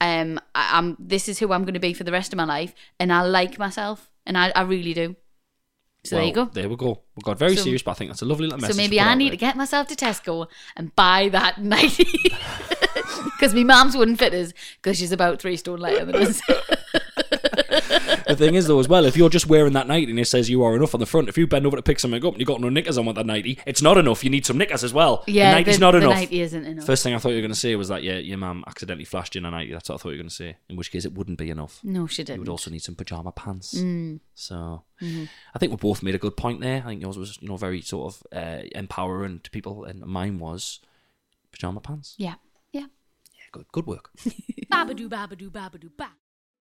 This is who I'm going to be for the rest of my life, and I like myself, and I really do. So Well, there you go. There we go. We got very serious, but I think that's a lovely little message. So maybe to put I out need there. to get myself to Tesco and buy that nightie, because my mum's wouldn't fit us because she's about 3 stone lighter than us. The thing is, though, as well, if you're just wearing that nightie and it says you are enough on the front, if you bend over to pick something up and you've got no knickers on with that nightie, it's not enough. You need some knickers as well. Yeah, the nightie's not enough. The nightie isn't enough. First thing I thought you were going to say was that your mum accidentally flashed in a nightie. That's what I thought you were going to say. In which case, it wouldn't be enough. No, she didn't. You would also need some pyjama pants. So I think we both made a good point there. I think yours was, very sort of empowering to people, and mine was pyjama pants. Yeah. Yeah, good work. Babadoo, babadoo, babadoo, ba.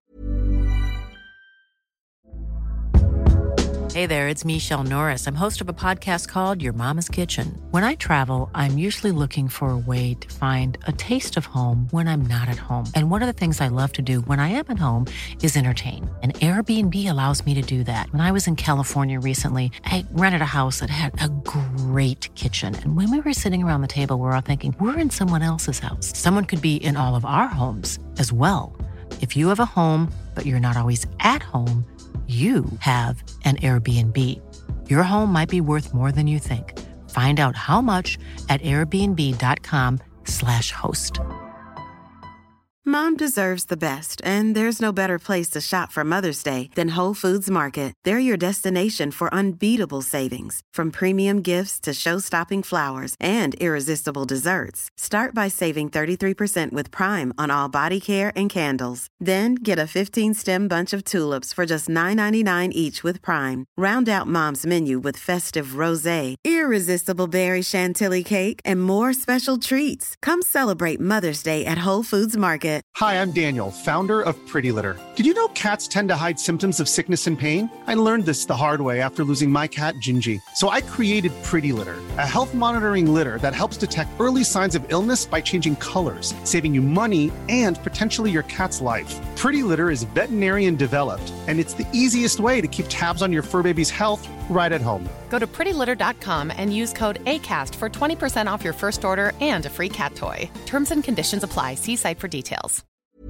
Hey there, it's Michelle Norris. I'm host of a podcast called Your Mama's Kitchen. When I travel, I'm usually looking for a way to find a taste of home when I'm not at home. And one of the things I love to do when I am at home is entertain. And Airbnb allows me to do that. When I was in California recently, I rented a house that had a great kitchen. And when we were sitting around the table, we were all thinking, we're in someone else's house. Someone could be in all of our homes as well. If you have a home, but you're not always at home, you have an Airbnb. Your home might be worth more than you think. Find out how much at airbnb.com/host. Mom deserves the best, and there's no better place to shop for Mother's Day than Whole Foods Market. They're your destination for unbeatable savings, from premium gifts to show-stopping flowers and irresistible desserts. Start by saving 33% with Prime on all body care and candles. Then get a 15-stem bunch of tulips for just $9.99 each with Prime. Round out Mom's menu with festive rosé, irresistible berry chantilly cake, and more special treats. Come celebrate Mother's Day at Whole Foods Market. Hi, I'm Daniel, founder of Pretty Litter. Did you know cats tend to hide symptoms of sickness and pain? I learned this the hard way after losing my cat, Gingy. So I created Pretty Litter, a health monitoring litter that helps detect early signs of illness by changing colors, saving you money and potentially your cat's life. Pretty Litter is veterinarian developed, and it's the easiest way to keep tabs on your fur baby's health right at home. Go to prettylitter.com and use code ACAST for 20% off your first order and a free cat toy. Terms and conditions apply. See site for details.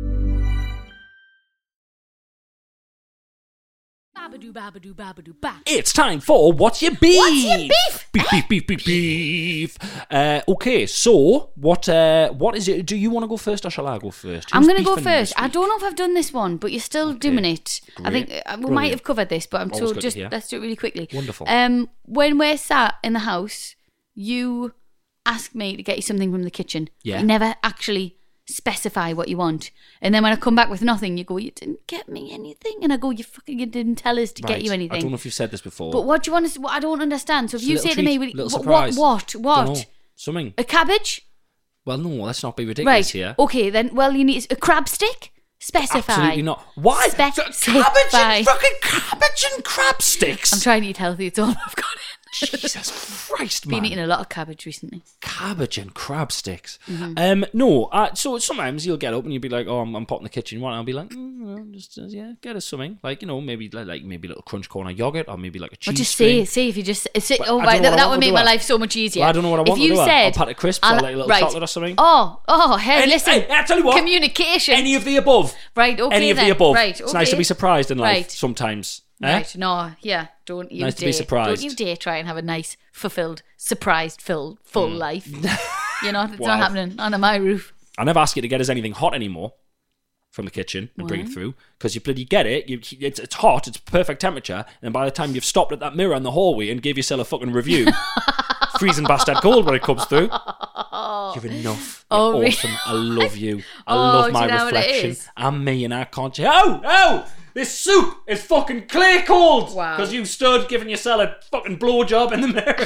Babadoo, babadoo, babadoo, ba. It's time for What's Your Beef? What's your beef? Beef. Okay, so what is it? Do you want to go first or shall I go first? I'm Who's going to go beefing this first. I week? don't know if I've done this one, but you're still doing it. Great. I think we Brilliant. might have covered this, but Always good to hear. let's do it really quickly. Wonderful. When we're sat in the house, you ask me to get you something from the kitchen. Yeah. You never actually specify what you want. And then when I come back with nothing, you go, you didn't get me anything. And I go, you didn't tell us to get you anything. I don't know if you've said this before. But what do you want to? What I don't understand. So if It's a you little say to treat, me, little what? surprise. Dunno. Something. A cabbage? Well, no, let's not be ridiculous Right. here. Okay, then. Well, you need a crab stick. Specify. Absolutely not. Why? Specify. Cabbage and crab sticks. I'm trying to eat healthy. It's all I've got in. Jesus Christ, man. Been eating a lot of cabbage recently. Cabbage and crab sticks. Mm-hmm. So sometimes you'll get up and you'll be like, oh, I'm potting the kitchen. I'll be like, get us something. Like, maybe a little crunch corner yogurt or maybe like a cheese string. See if you just sit. Oh, right, that would make my life so much easier. Well, I don't know what I want if to do. Said, I'll pat a crisp or like a little chocolate or something. Hey, listen. Hey, I tell you what. Communication. Any of the above. Right, okay. Any of the above. Right, okay. It's nice to be surprised in life sometimes. Right, no, yeah. Don't you nice dare. To be surprised. Don't you dare try and have a nice, fulfilled, surprised, full life. It's not happening under my roof. I never ask you to get us anything hot anymore from the kitchen and bring it through because you bloody get it. It's hot, it's perfect temperature, and by the time you've stopped at that mirror in the hallway and gave yourself a fucking review, freezing bastard cold when it comes through. You're enough. You're awesome. I love you. I love my reflection. I'm me and I can't change. Oh! This soup is fucking clear cold. Wow. Because you stood giving yourself a fucking blowjob in the mirror.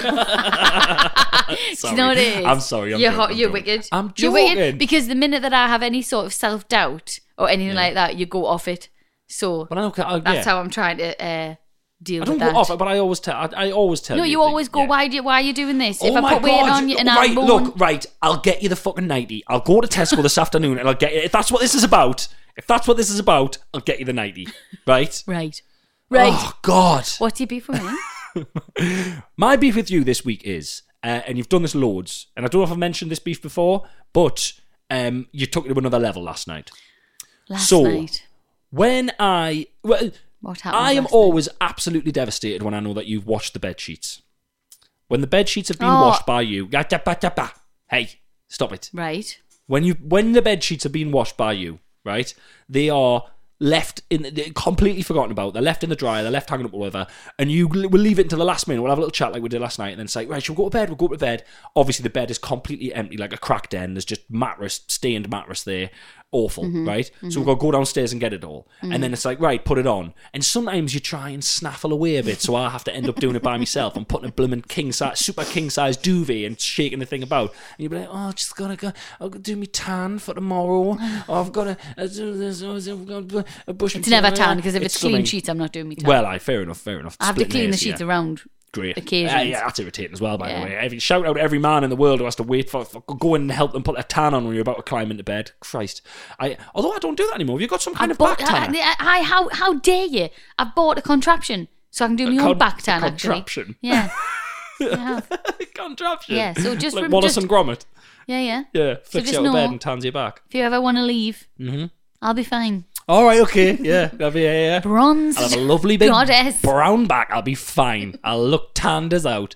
Do you know what it is? I'm sorry. You're wicked. I'm joking. You're wicked because the minute that I have any sort of self-doubt or anything like that, you go off it. So that's how I'm trying to deal with that. I don't go off it, but I always tell you. No, you always go, why are you doing this? If Oh I put weight on you and I'm look, I'll get you the fucking 90. I'll go to Tesco this afternoon and I'll get you, if that's what this is about, I'll get you the 90. Right? Right. Oh, God. What's your beef with me? My beef with you this week is, and you've done this loads, and I don't know if I've mentioned this beef before, but you took it to another level last night. Last night? When what happened I am always absolutely devastated when I know that you've washed the bed sheets. When the bed sheets have been washed by you, hey, stop it. Right. When the bed sheets have been washed by you, right, they are left completely forgotten about. They're left in the dryer, they're left hanging up or whatever, and you will leave it until the last minute. We'll have a little chat like we did last night and then say, right, shall we go to bed? We'll go to bed. Obviously the bed is completely empty, like a cracked den. There's just stained mattress there. Awful, right? So we've got to go downstairs and get it all. And then it's like, right, put it on. And sometimes you try and snaffle away a bit, so I have to end up doing it by myself. I'm putting a blooming super king-size duvet and shaking the thing about. And you'll be like, oh, just gotta go, I'll do me tan for tomorrow. Or I've got to do this, I've got to brush. It's never tan, because if it's clean sheets, I'm not doing me tan. Well, fair enough. I have to clean the sheets around. Great. Occasions. Yeah, that's irritating as well, by the way. Shout out every man in the world who has to wait for go and help them put a tan on when you're about to climb into bed. Christ. Although I don't do that anymore. Have you got some kind of back tan? How dare you? I've bought a contraption so I can do my own back tan, contraption? Actually. Yeah. I have. Contraption? Yeah, so just... like Wallace and Gromit? Yeah. Yeah, flips you out of bed and tans your back. If you ever want to leave, I'll be fine. All right, okay, yeah. Bronze. I'll have a lovely big goddess. Brown back. I'll be fine. I'll look tanned as out.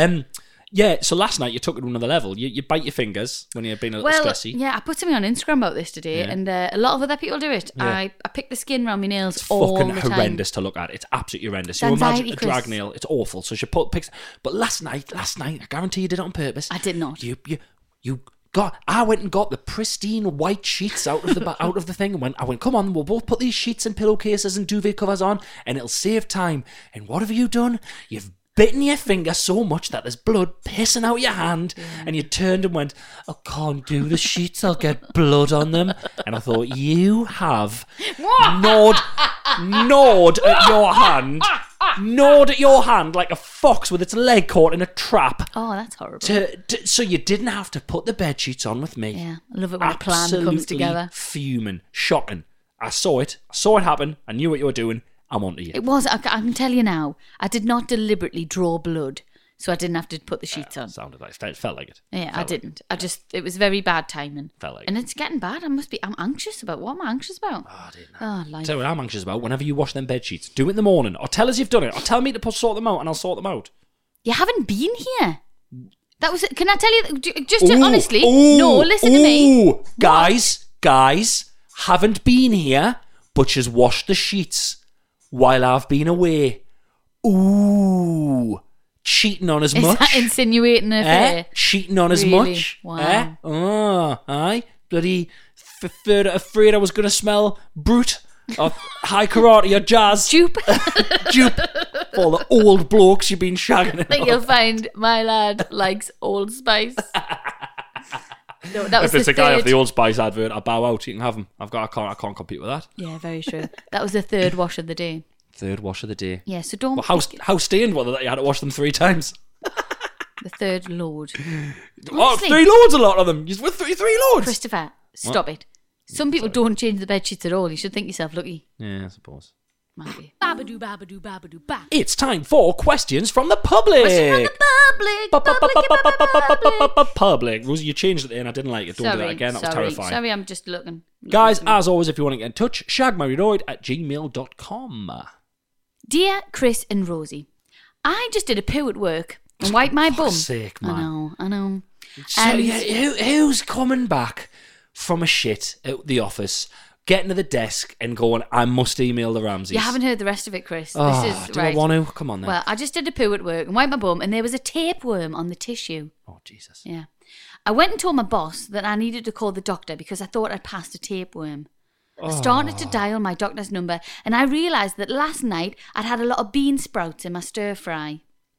So last night you took it to another level. You bite your fingers when you're being a little stressy. Yeah, I put something on Instagram about this today, and a lot of other people do it. Yeah. I pick the skin around my nails it's all the time. It's fucking horrendous to look at. It's absolutely horrendous. You imagine a drag nail. It's awful. So she picks. But last night, I guarantee you did it on purpose. I did not. I went and got the pristine white sheets out of the thing and I went, come on, we'll both put these sheets and pillowcases and duvet covers on and it'll save time. And what have you done? You've bitten your finger so much that there's blood pissing out your hand, and you turned and went, I can't do the sheets, I'll get blood on them. And I thought, you have gnawed at your hand like a fox with its leg caught in a trap. Oh, that's horrible. So you didn't have to put the bed sheets on with me. Yeah, I love it when a plan comes together. Fuming, shocking. I saw it happen. I knew what you were doing. I'm onto you. It was, I can tell you now, I did not deliberately draw blood, so I didn't have to put the sheets on. Sounded like it. Felt like it. Yeah, I didn't. It was very bad timing. Felt like and it's getting bad. I'm anxious about. What am I anxious about? Oh, I didn't know. Tell you what I'm anxious about. Whenever you wash them bed sheets, do it in the morning, or tell us you've done it, or tell me to sort them out, and I'll sort them out. You haven't been here. That was. Can I tell you? Just honestly, no. Listen to me, guys. Haven't been here, but she's washed the sheets while I've been away. Ooh. Cheating on as much. Is that insinuating an affair? Cheating on as much. Wow. Oh, aye. Bloody afraid I was going to smell brute or high karate or jazz. Dupe. For the old blokes you've been shagging. I think you'll find my lad likes Old Spice. No, that was if it's a guy off the Old Spice advert, I'll bow out. You can have him. I can't compete with that. Yeah, very true. That was the third wash of the day. Third wash of the day. Yeah, so don't... Well, how stained were they that you had to wash them 3 times? The third load. Oh, 3 loads, a lot of them. With 3 loads. Christopher, stop it. Some people don't change the bed sheets at all. You should think yourself lucky. Yeah, I suppose. Might be. Babadoo, babadoo, babadoo, ba. It's time for questions from the public. Question from the public. Public. Rosie, you changed it there and I didn't like it. Don't do that again. That was terrifying. Sorry, I'm just looking. Guys, as always, if you want to get in touch, shagmarriedoid@gmail.com. Dear Chris and Rosie, I just did a poo at work and wiped my bum. Sake, man. I know. So, who's coming back from a shit at the office, getting to the desk and going, I must email the Ramseys? You haven't heard the rest of it, Chris. Oh, this is do right. I want to? Come on then. Well, I just did a poo at work and wiped my bum and there was a tapeworm on the tissue. Oh, Jesus. Yeah. I went and told my boss that I needed to call the doctor because I thought I'd passed a tapeworm. I started to dial my doctor's number and I realised that last night I'd had a lot of bean sprouts in my stir fry.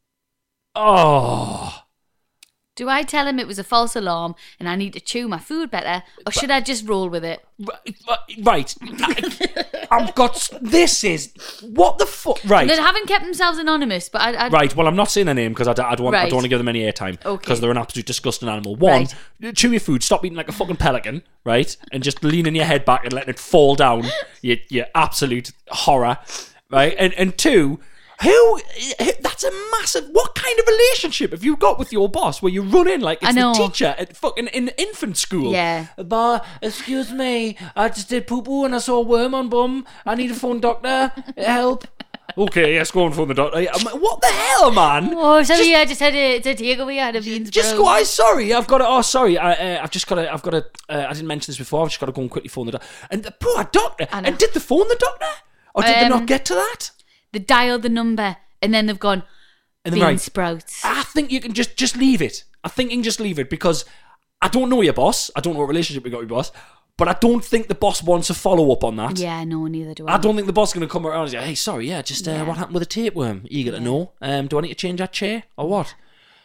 Oh. Do I tell him it was a false alarm and I need to chew my food better, or should I just roll with it? Right. I've got... This is... What the fuck? Right. They haven't kept themselves anonymous, but I Right, well, I'm not saying their name because I don't want to give them any airtime. Okay. Because they're an absolute disgusting animal. One, chew your food, stop eating like a fucking pelican, right? And just leaning your head back and letting it fall down. You absolute horror, right? And two... That's a massive... What kind of relationship have you got with your boss where you run in like it's the teacher at fucking in infant school? Yeah. But, excuse me, I just did poo-poo and I saw a worm on bum. I need a phone doctor. Help. Okay, yes, go and phone the doctor. What the hell, man? Oh, sorry, I just had a takeaway. I had a beans. Just go. Sorry, I've got to. Oh, sorry, I've got to. I didn't mention this before. I've just got to go and quickly phone the doctor. And the poor doctor. And did they phone the doctor, or did they not get to that? They dialed the number and then they've gone bean sprouts. I think you can just leave it. I think you can just leave it because I don't know your boss. I don't know what relationship you got with your boss. But I don't think the boss wants a follow-up on that. Yeah, no, neither do I. I don't think the boss is going to come around and say, hey, sorry, what happened with the tapeworm? Eager to know. Do I need to change that chair or what?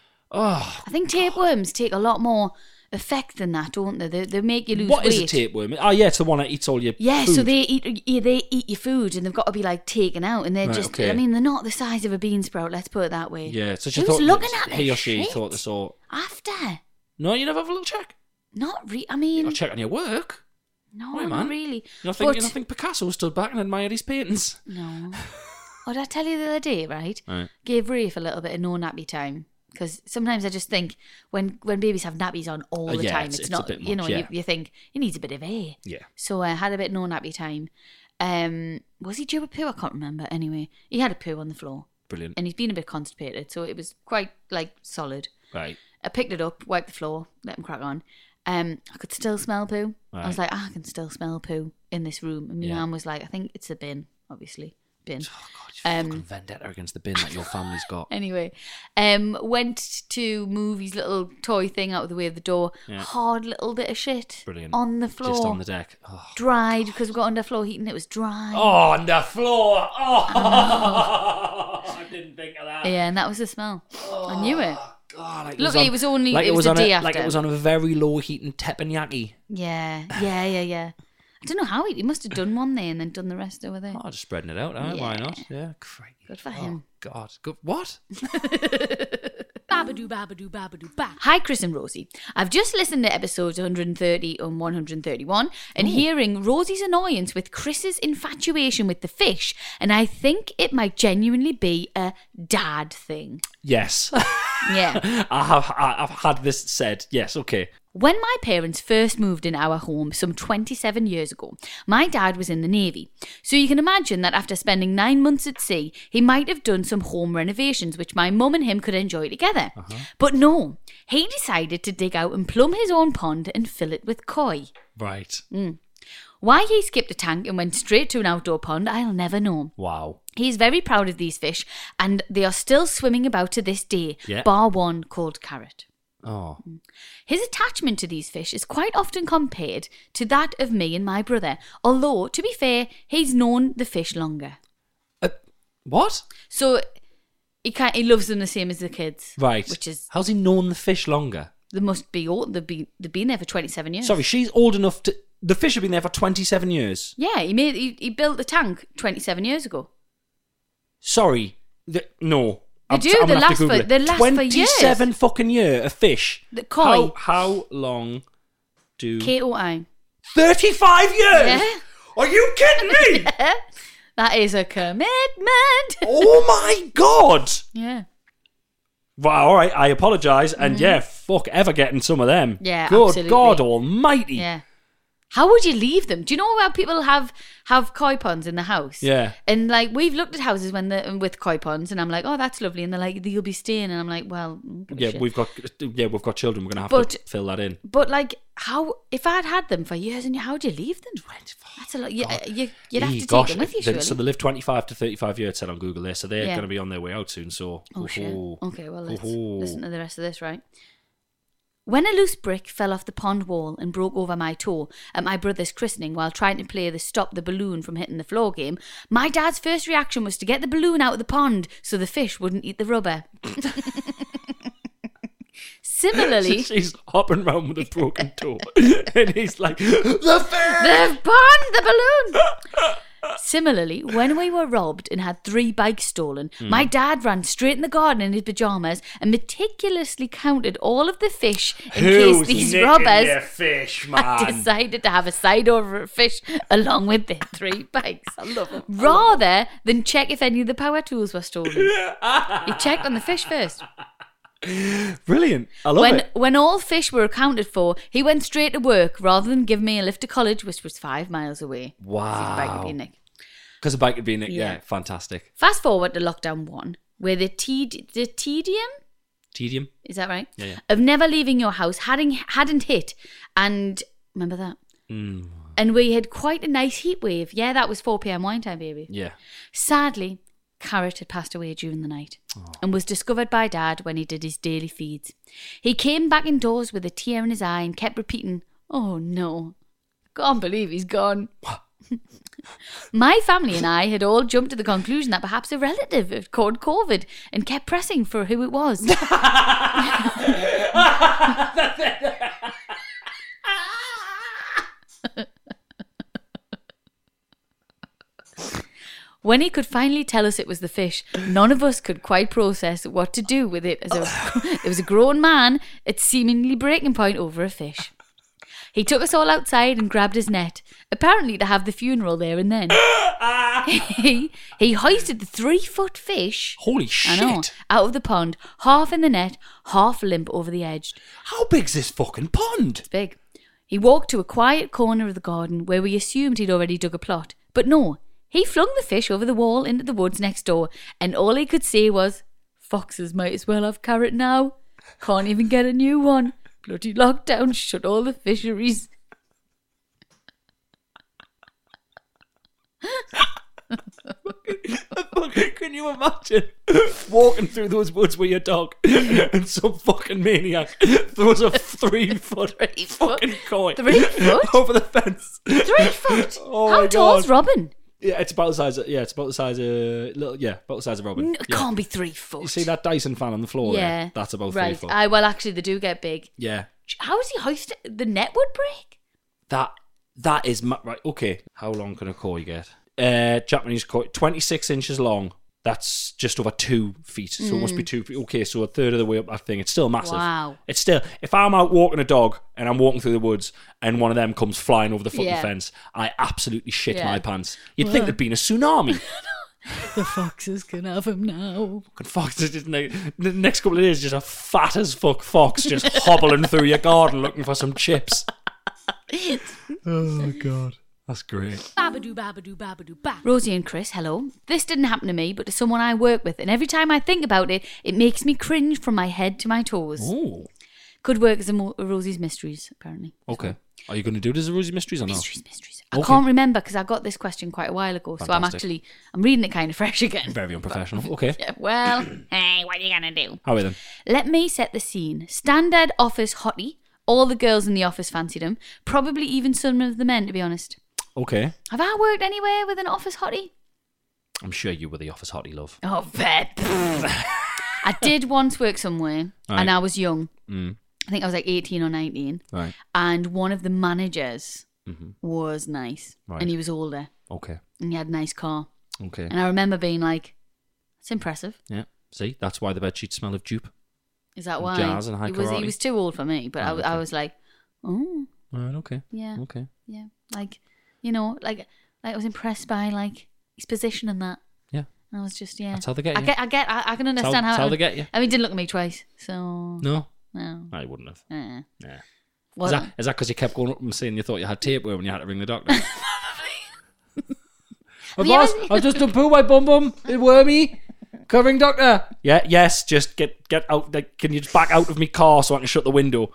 Oh, I think tapeworms take a lot more effect than that, don't they? They make you lose weight. What is a tapeworm? Oh, yeah, it's the one that eats all your food. So they eat your food and they've got to be like taken out and they're I mean, they're not the size of a bean sprout, let's put it that way. Yeah, so who's looking at he or she thought they saw... After? No, you never have a little check? Not really, I mean... You'll check on your work? No, Why, not man? really. You don't think Picasso stood back and admired his paintings? No. What did I tell you the other day, right? Gave Rafe a little bit of no nappy time. Because sometimes I just think when babies have nappies on all the time, it's not, you know, you think he needs a bit of air. Yeah. So I had a bit of no nappy time. Was he due a poo? I can't remember. Anyway, he had a poo on the floor. Brilliant. And he's been a bit constipated, so it was quite like solid. Right. I picked it up, wiped the floor, let him crack on. I could still smell poo. Right. I was like, I can still smell poo in this room. And my mum was like, I think it's the bin, obviously. Bin. Oh, God, you fucking vendetta against the bin that your family's got. Anyway, went to move his little toy thing out of the way of the door. Yeah. Hard little bit of shit. Brilliant. On the floor. Just on the deck. Oh, dried, because we got underfloor heating, it was dry. Oh, on the floor. Oh, I didn't think of that. Yeah, and that was the smell. I knew it. God, Luckily, it was only it was the day after. Like it was on a very low heating teppanyaki. Yeah. I don't know how he must have done one there and then done the rest over there. Oh, just spreading it out, why not? Yeah, great. Good for him. God, good. What? Babadoo, babadoo, babadoo, ba. Hi, Chris and Rosie. I've just listened to episodes 130 and 131 and hearing Rosie's annoyance with Chris's infatuation with the fish, and I think it might genuinely be a dad thing. Yes. Yeah. I've had this said. Yes, okay. When my parents first moved in our home some 27 years ago, my dad was in the Navy. So you can imagine that after spending 9 months at sea, he might have done some home renovations which my mum and him could enjoy together. But no, he decided to dig out and plumb his own pond and fill it with koi. Right. Why he skipped a tank and went straight to an outdoor pond, I'll never know. Wow. He's very proud of these fish and they are still swimming about to this day, bar one called Carrot. Oh. His attachment to these fish is quite often compared to that of me and my brother, although, to be fair, he's known the fish longer. What? So he loves them the same as the kids. Right. Which is... How's he known the fish longer? They must be old. They've been there for 27 years. Sorry, she's old enough to... The fish have been there for 27 years? Yeah, he built the tank 27 years ago. Sorry. No. They do. They last for years. 27 fucking year a fish. The koi. How long do... KOI. 35 years? Yeah. Are you kidding me? Yeah. That is a commitment. Oh my God. Yeah. Wow, all right, I apologise. And yeah, fuck ever getting some of them. Yeah, Good absolutely. God almighty. Yeah. How would you leave them? Do you know how people have koi ponds in the house? Yeah. And like we've looked at houses with koi ponds, and I'm like, oh, that's lovely. And they're like, you'll be staying, and I'm like, well, we've got children. We're gonna have to fill that in. But like, how if I'd had them for years, and how would you leave them? That's a lot. You'd have to take them with you. Surely. So they live 25 to 35 years. It said on Google there, so they're going to be on their way out soon. So shit. Okay, well let's listen to the rest of this, right? When a loose brick fell off the pond wall and broke over my toe at my brother's christening while trying to play the stop the balloon from hitting the floor game, my dad's first reaction was to get the balloon out of the pond so the fish wouldn't eat the rubber. Similarly... She's hopping around with a broken toe and he's like, the fish! The pond! The balloon! Similarly, when we were robbed and had 3 bikes stolen, my dad ran straight in the garden in his pyjamas and meticulously counted all of the fish in case these robbers had decided to have a side over fish along with their 3 bikes. I love it. Rather than check if any of the power tools were stolen. He checked on the fish first. Brilliant. I love it. When all fish were accounted for, he went straight to work rather than give me a lift to college, which was 5 miles away. Wow. Because the bike would be Nick. Yeah, fantastic. Fast forward to lockdown 1, where the tedium? Is that right? Yeah. Of never leaving your house hadn't hit. And remember that? And we had quite a nice heat wave. Yeah, that was 4 p.m. wine time, baby. Yeah. Sadly, Carrot had passed away during the night and was discovered by Dad when he did his daily feeds. He came back indoors with a tear in his eye and kept repeating, "Oh no, can't believe he's gone." My family and I had all jumped to the conclusion that perhaps a relative had caught COVID and kept pressing for who it was. When he could finally tell us it was the fish, none of us could quite process what to do with it. There was a grown man at seemingly breaking point over a fish. He took us all outside and grabbed his net, apparently to have the funeral there and then. He hoisted the 3-foot fish, holy shit, out of the pond, half in the net, half limp over the edge. How big's this fucking pond? It's big. He walked to a quiet corner of the garden where we assumed he'd already dug a plot. But no, he flung the fish over the wall into the woods next door, and all he could say was, "Foxes might as well have Carrot now. Can't even get a new one. Bloody lockdown shut all the fisheries." Can you imagine walking through those woods with your dog and some fucking maniac throws a 3-foot fucking koi 3 foot over the fence? 3 foot. Oh, how tall's Robin? Yeah, it's about the size of about the size of Robin. It can't be 3 foot. You see that Dyson fan on the floor? Yeah, there? That's about 3 foot. Well, actually, they do get big. Yeah. How is he hoisted? The net would break. That is right. Okay, how long can a koi get? Japanese koi, 26 inches long. That's just over 2 feet. So it must be 2 feet. Okay, so a third of the way up that thing. It's still massive. Wow. It's still, if I'm out walking a dog and I'm walking through the woods and one of them comes flying over the fucking fence, I absolutely shit my pants. You'd think there'd been a tsunami. The foxes can have him now. Fucking foxes. The next couple of days, just a fat as fuck fox just hobbling through your garden looking for some chips. Oh, God. That's great. Babadoo, babadoo, babadoo, ba. Rosie and Chris, hello. This didn't happen to me, but to someone I work with, and every time I think about it, it makes me cringe from my head to my toes. Oh. Could work as a Rosie's Mysteries, apparently. Okay. Well. Are you going to do this as a Rosie's Mysteries or not? Mysteries. I can't remember because I got this question quite a while ago, fantastic. So I'm reading it kind of fresh again. Very unprofessional. Okay. Yeah, well, hey, what are you going to do? How are we then? Let me set the scene. Standard office hottie. All the girls in the office fancied him. Probably even some of the men, to be honest. Okay. Have I worked anywhere with an office hottie? I'm sure you were the office hottie, love. Oh, bet. I did once work somewhere, and I was young. I think I was like 18 or 19. Right. And one of the managers was nice. Right. And he was older. Okay. And he had a nice car. Okay. And I remember being like, It's impressive. Yeah. See, that's why the bedsheets smell of dupe. Is that why? Jazz and high he karate. was too old for me, but I was like, oh. All right, okay. Yeah. Okay. Yeah. Like, you know, like I was impressed by like his position and that. Yeah. I was just, yeah. That's how they get you. I can understand That's how they get you. I mean, he didn't look at me twice, so. No? No. I wouldn't have. Yeah. Is that because you kept going up and saying you thought you had tapeworm when you had to ring the doctor? Boss, I've just done poo my bum. It's wormy. Covering doctor. Yeah, yes, just get out. Can you just back out of my car so I can shut the window?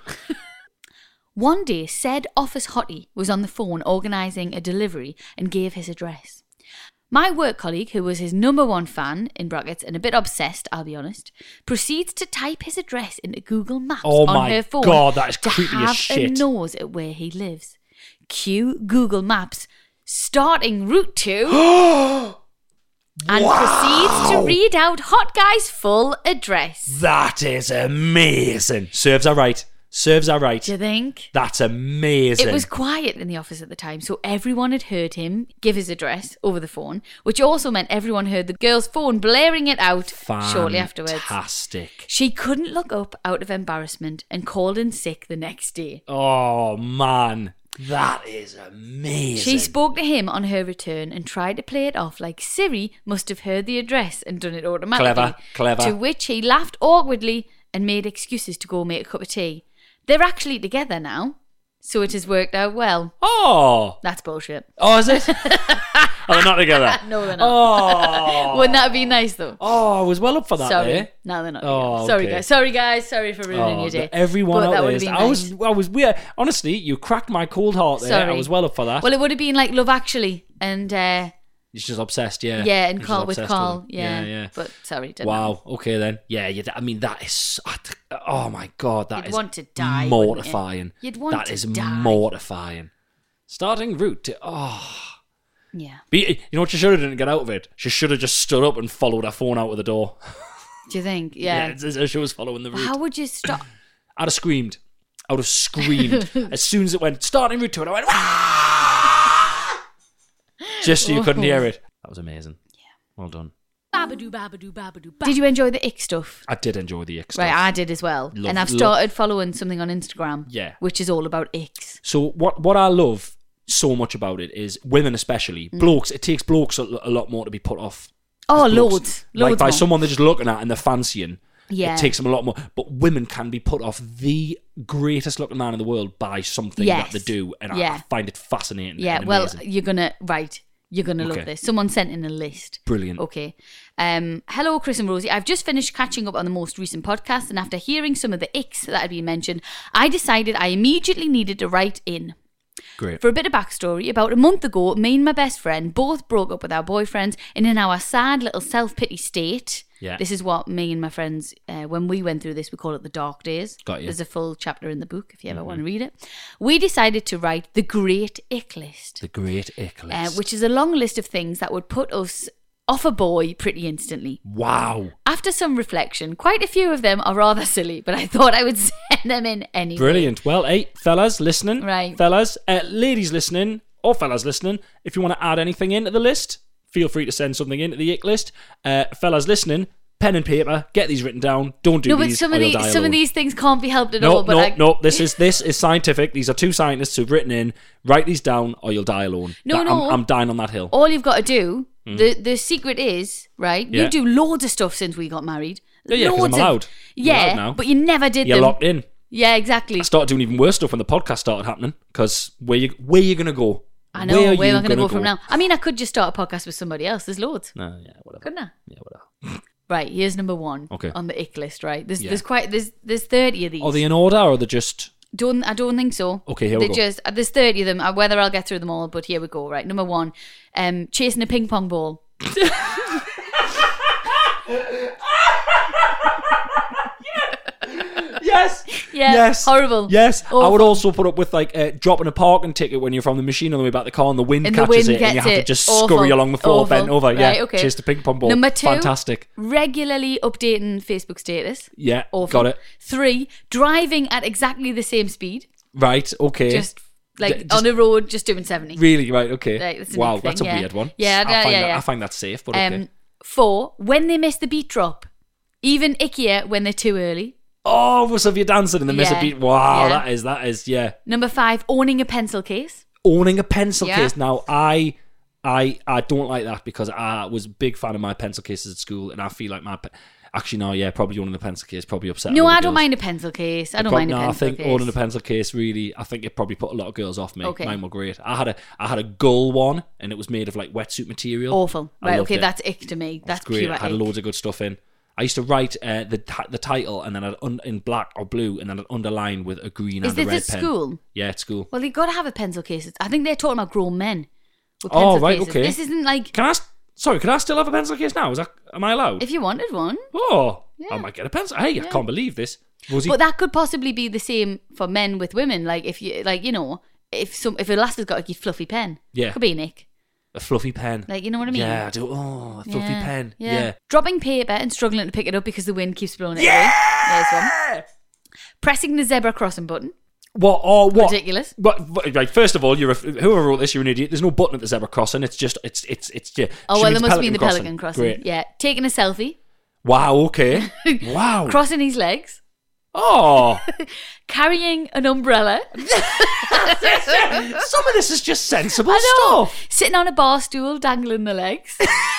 One day, said office hottie was on the phone organising a delivery and gave his address. My work colleague, who was his number one fan, in brackets, and a bit obsessed, I'll be honest, proceeds to type his address into Google Maps on her phone. Oh my God, that is creepy to have as shit. a nose at where he lives. Cue Google Maps, starting route to... and proceeds to read out Hot Guy's full address. That is amazing. Serves her right. Do you think? That's amazing. It was quiet in the office at the time, so everyone had heard him give his address over the phone, which also meant everyone heard the girl's phone blaring it out shortly afterwards. Fantastic. She couldn't look up out of embarrassment and called in sick the next day. Oh, man. That is amazing. She spoke to him on her return and tried to play it off like Siri must have heard the address and done it automatically. Clever. To which he laughed awkwardly and made excuses to go make a cup of tea. They're actually together now, so it has worked out well. Oh. That's bullshit. Oh, is it? Oh, they're not together? No, they're not. Oh. Wouldn't that be nice, though? Oh, I was well up for that. Sorry. Eh? No, they're not Oh, together. okay. Sorry, guys. Sorry for ruining your day. Everyone But out that there. would have been nice. I was weird. Honestly, you cracked my cold heart there. Sorry. I was well up for that. Well, it would have been like Love Actually and... She's just obsessed, yeah. yeah, and She's Carl with obsessed Carl. him. Yeah. But sorry, didn't Wow. Okay then. Yeah. I mean, that is. Oh my God, that You'd is want to die, mortifying. You'd want that to is die. mortifying. Starting route to. Oh. Yeah. You know what she should have done to get out of it? She should have just stood up and followed her phone out of the door. Do you think? Yeah. She was following the route. How would you stop? I'd have screamed. I would have screamed as soon as it went starting route to it. I went. "Ah!" Just so you couldn't hear it. That was amazing. Yeah. Well done. Did you enjoy the ick stuff? I did enjoy the ick stuff. Right, I did as well. And I've started following something on Instagram. Yeah. Which is all about icks. So what I love so much about it is women, especially blokes. It takes blokes a lot more to be put off. Oh, Blokes, loads like by more. someone they're just looking at and they're fancying. Yeah. It takes them a lot more. But women can be put off the greatest looking man in the world by something that they do, and I find it fascinating. Yeah. and Well, amazing. you're gonna love this. Someone sent in a list. Brilliant. Okay. Hello, Chris and Rosie. I've just finished catching up on the most recent podcast, and after hearing some of the icks that had been mentioned, I decided I immediately needed to write in. Great. For a bit of backstory, about a month ago, me and my best friend both broke up with our boyfriends, and in our sad little self-pity state, this is what me and my friends, when we went through this, we call it the dark days. Got you. There's a full chapter in the book if you ever want to read it. We decided to write the Great Ick List. The Great Ick List. Which is a long list of things that would put us off a boy pretty instantly. Wow. After some reflection, quite a few of them are rather silly, but I thought I would send them in anyway. Brilliant. Well, hey, fellas listening. Right. Fellas, ladies listening, or fellas listening, if you want to add anything into the list, feel free to send something into the ick list. Fellas listening, pen and paper, get these written down. Don't do these. No, but some of these things can't be helped at all. No. This is scientific. These are two scientists who've written in. Write these down, or you'll die alone. I'm dying on that hill. All you've got to do. The secret is, right, Yeah. you do loads of stuff since we got married. Yeah, because I'm allowed. Yeah, allowed now. but you never did You're them. locked in. Yeah, exactly. I started doing even worse stuff when the podcast started happening, because where you going to go? I know, where am I going to go from now? I mean, I could just start a podcast with somebody else. There's loads. No, yeah, whatever. Couldn't I? Yeah, whatever. Right, here's number one on the ick list, right? There's 30 of these. Are they in order, or are they just... I don't think so. Okay, here we go. There's 30 of them. Whether I'll get through them all, but here we go. Right, number one, chasing a ping pong ball. Yes. Yeah. Yes. Horrible. Yes. Awful. I would also put up with dropping a parking ticket when you're from the machine on the way back the car and the wind catches it and you have to just scurry along the floor bent over. Right, yeah. okay. Chase the ping pong ball. Number two. Fantastic. Regularly updating Facebook status. Yeah. Awful. Got it. 3, driving at exactly the same speed. Right. Okay. Just on a road, just doing 70. Really? Right. Okay. Right, that's a wow. neat thing, That's a yeah. weird one. Yeah. I find that safe, but okay. 4, when they miss the beat drop. Even ickier when they're too early. Oh, so if you're dancing and they miss a beat. Wow, Yeah. that is, yeah. Number 5, owning a pencil case. Owning a pencil Yeah. case. Now, I don't like that because I was a big fan of my pencil cases at school, and I feel like actually, no, yeah, probably owning a pencil case probably upset. No, I girls. don't mind a pencil case. I don't mind a pencil case. I think owning a pencil case really, I think it probably put a lot of girls off me. Okay. Mine were great. I had a gull one, and it was made of like wetsuit material. Awful. I Right, loved okay, it. that's ick to me. That's great. pure I had ick. loads of good stuff in. I used to write the title, and then I'd in black or blue, and then I'd underline with a green Is and a this red at pen. school? Yeah, at school. Well, you've got to have a pencil case. I think they're talking about grown men with Oh, pencil right, cases. okay. This isn't like... Can I still have a pencil case now? Am I allowed? If you wanted one. Oh, Yeah. I might get a pencil. Hey, I can't believe this. Rosie, But that could possibly be the same for men with women. Like, if you, like, you know, if a lass has got a fluffy pen, Yeah. could be a nick. a fluffy pen. Like, you know what I mean? Yeah, I do. Oh, a fluffy pen. Yeah. Dropping paper and struggling to pick it up because the wind keeps blowing it away. There's one. Pressing the zebra crossing button. What? Oh, what? Ridiculous. Right. First of all, whoever wrote this, you're an idiot. There's no button at the zebra crossing. It's just yeah. Oh, She well, means there must be the pelican crossing. Great. Yeah. Taking a selfie. Wow. Okay. Wow. Crossing his legs. Oh. Carrying an umbrella. Some of this is just sensible I know. stuff. Sitting on a bar stool, dangling the legs.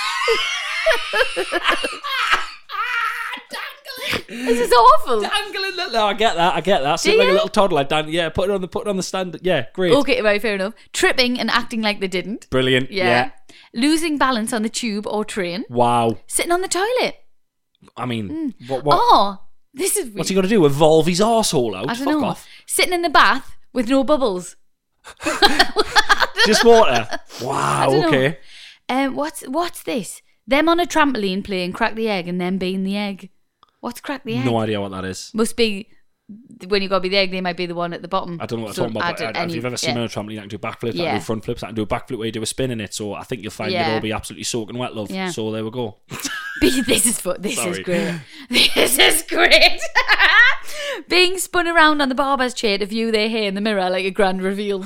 This is awful. Dangling the. No, I get that. Sit Do like a you? little toddler. Put it on the stand. Yeah, great. Okay, right, fair enough. Tripping and acting like they didn't. Brilliant. Yeah. Losing balance on the tube or train. Wow. Sitting on the toilet. I mean, what? Oh, this is What's he got to do? Evolve his arsehole out? I don't Fuck know. off. Sitting in the bath with no bubbles. Just water. I Wow. don't know. Okay. What's this? Them on a trampoline playing crack the egg and them being the egg. What's crack the egg? No idea what that is. Must be when you got to be the egg. They might be the one at the bottom. I don't know what So I'm talking about. But if you've ever seen me on a trampoline, I can do backflips, I can do front flips, I can do a backflip where you do a spin in it. So I think you'll find Yeah. it'll be absolutely soaking wet, love. Yeah. So there we go. This is Sorry. great. This is great. Being spun around on the barber's chair to view their hair in the mirror like a grand reveal.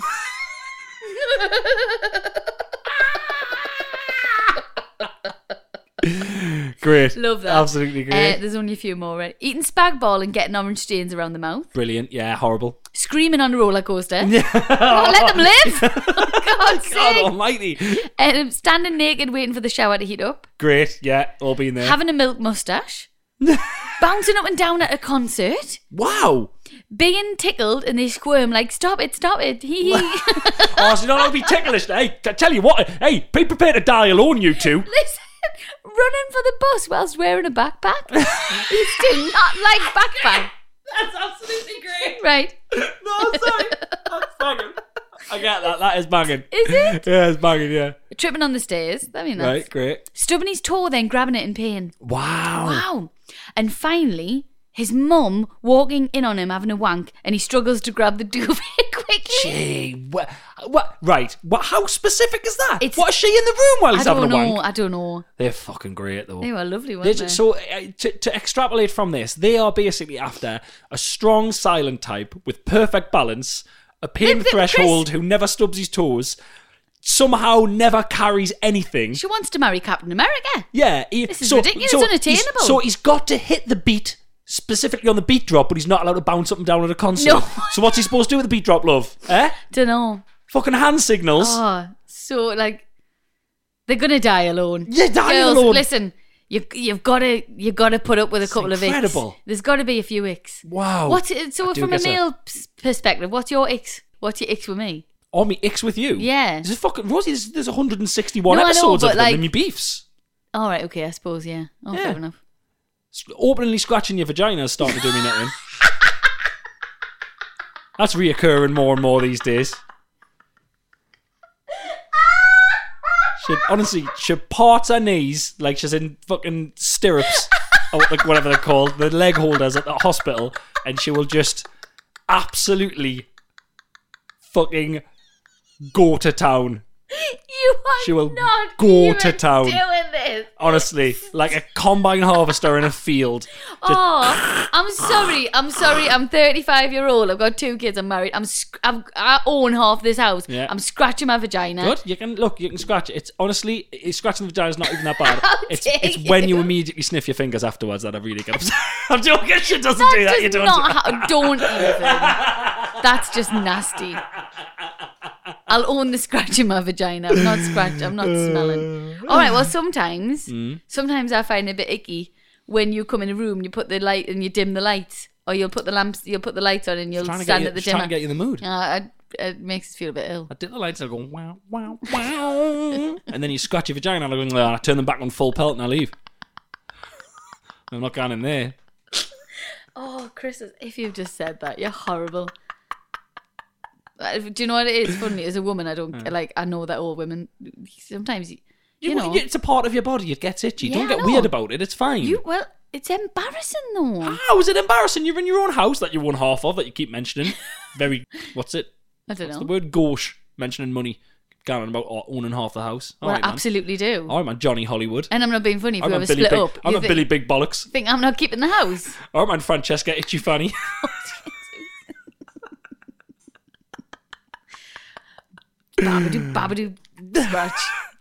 Great. Love that. Absolutely great. There's only a few more, right? Eating spag ball and getting orange stains around the mouth. Brilliant. Yeah, horrible. Screaming on a roller coaster. Oh, let them live. For God's God sake. almighty. Standing naked waiting for the shower to heat up. Great. Yeah, all been there. Having a milk mustache. Bouncing up and down at a concert. Wow. Being tickled and they squirm like, stop it. Hee hee. Oh, so you're not allowed to be ticklish. Hey, tell you what. Hey, be prepared to die alone, you two. Listen, running for the bus whilst wearing a backpack. He's still not like backpack. That's absolutely great. Right. No, sorry. That's banging. I get that. That is banging. Is it? Yeah, it's banging, yeah. Tripping on the stairs. I mean, that's... Right, great. Stubbing his toe, then grabbing it in pain. Wow. Wow. And finally, his mum walking in on him having a wank, and he struggles to grab the duvet quickly. Gee, what? Right. What? How specific is that? It's- What is she in the room while he's having a wank? I don't know. They're fucking great, though. They were lovely, weren't they? So, to extrapolate from this, they are basically after a strong, silent type with perfect balance, a pain threshold who never stubs his toes, somehow never carries anything. She wants to marry Captain America. Yeah. This is ridiculous, unattainable. So he's got to hit the beat, specifically on the beat drop, but he's not allowed to bounce up and down at a concert. No. So what's he supposed to do with the beat drop, love? Eh? Dunno. Fucking hand signals. Oh, so like they're gonna die alone. Yeah, die Girls, alone. listen, you've got to put up with a couple of incredible. icks. There's got to be a few icks. Wow. What's I so do from a guess male perspective? What's your icks? What's your icks with me? Oh, me icks with you? Yeah. This is fucking Rosie. There's 161 No, I know, episodes but of them like- and your beefs. All right, okay, I suppose, yeah. Oh, Yeah. fair enough. Openly scratching your vagina is starting to do me nothing. That's reoccurring more and more these days. She parts her knees like she's in fucking stirrups, or like whatever they're called, the leg holders at the hospital, and she will just absolutely fucking go to town. You are She will not go even to town. doing this. with? Honestly, like a combine harvester in a field. Oh, I'm sorry. I'm 35-year-old. I've got 2 kids. I'm married. I own half this house. Yeah. I'm scratching my vagina. Good. You can scratch it. It's honestly, scratching the vagina is not even that bad. It's when you immediately sniff your fingers afterwards that I really get upset. I'm joking. She doesn't do that. You don't even. That's just nasty. I'll own the scratch in my vagina. I'm not smelling. All right, well, sometimes I find it a bit icky when you come in a room, you put the light and you dim the lights, or you'll put the lights on and you'll stand at the dimmer. Trying to get you in the mood. It makes us feel a bit ill. I dim the lights and I go, wow, wow, wow. And then you scratch your vagina and I go, I turn them back on full pelt and I leave. I'm not going in there. Oh, Chris, if you've just said that, you're horrible. Do you know what it is? Funny, as a woman, I don't like. I know that all women sometimes, you know, it's a part of your body. It gets itchy. Don't get weird about it. It's fine. Well, it's embarrassing though. How is it embarrassing? You're in your own house that you own half of that you keep mentioning. Very. What's it? I don't know. What's the word? Gauche. Mentioning money. Going on about owning half the house. Well, I absolutely do. All right, man. Johnny Hollywood. And I'm not being funny if we ever split up. I'm a Billy Big Bollocks. Think I'm not keeping the house. All right, man. Francesca Itchy Fanny. Babadoo, scratch.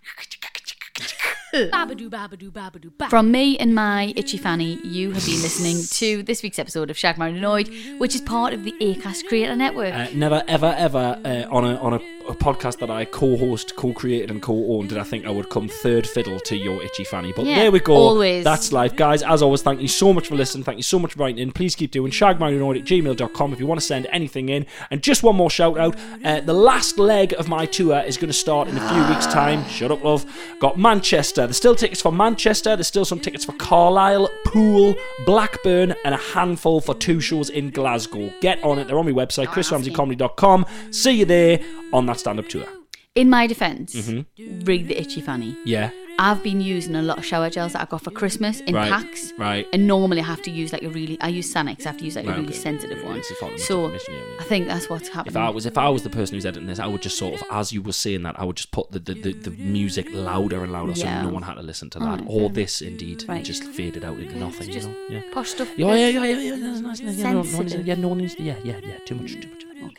Babadoo, babadoo, babadoo, ba. From me and my itchy fanny, you have been listening to this week's episode of Shag Married Annoyed, which is part of the Acast Creator Network. Never, ever, ever on a podcast that I co-host, co-created and co-owned did I think I would come third fiddle to your itchy fanny. But there we go. Always. That's life. Guys, as always, thank you so much for listening. Thank you so much for writing in. Please keep doing shagmarriedannoyed@gmail.com if you want to send anything in. And just one more shout out. The last leg of my tour is going to start in a few weeks' time. Shut up, love. Got Manchester. There's still tickets for Manchester. There's still some tickets for Carlisle, Poole, Blackburn, and a handful for 2 shows in Glasgow. Get on it. They're on my website, chrisramseycomedy.com. See you there on that stand-up tour. In my defence, read the itchy fanny. Yeah. I've been using a lot of shower gels that I got for Christmas in packs. Right. And normally I have to use I use Sanex. I have to use a really sensitive one. So I think that's what's happening. If I was the person who's editing this, I would just sort of, as you were saying that, I would just put the music louder and louder so no one had to listen to that. Or this, indeed. Right. Just faded out into nothing. Just posh stuff. Yeah. That's nice. Sensitive. No one needs to, too much. Okay.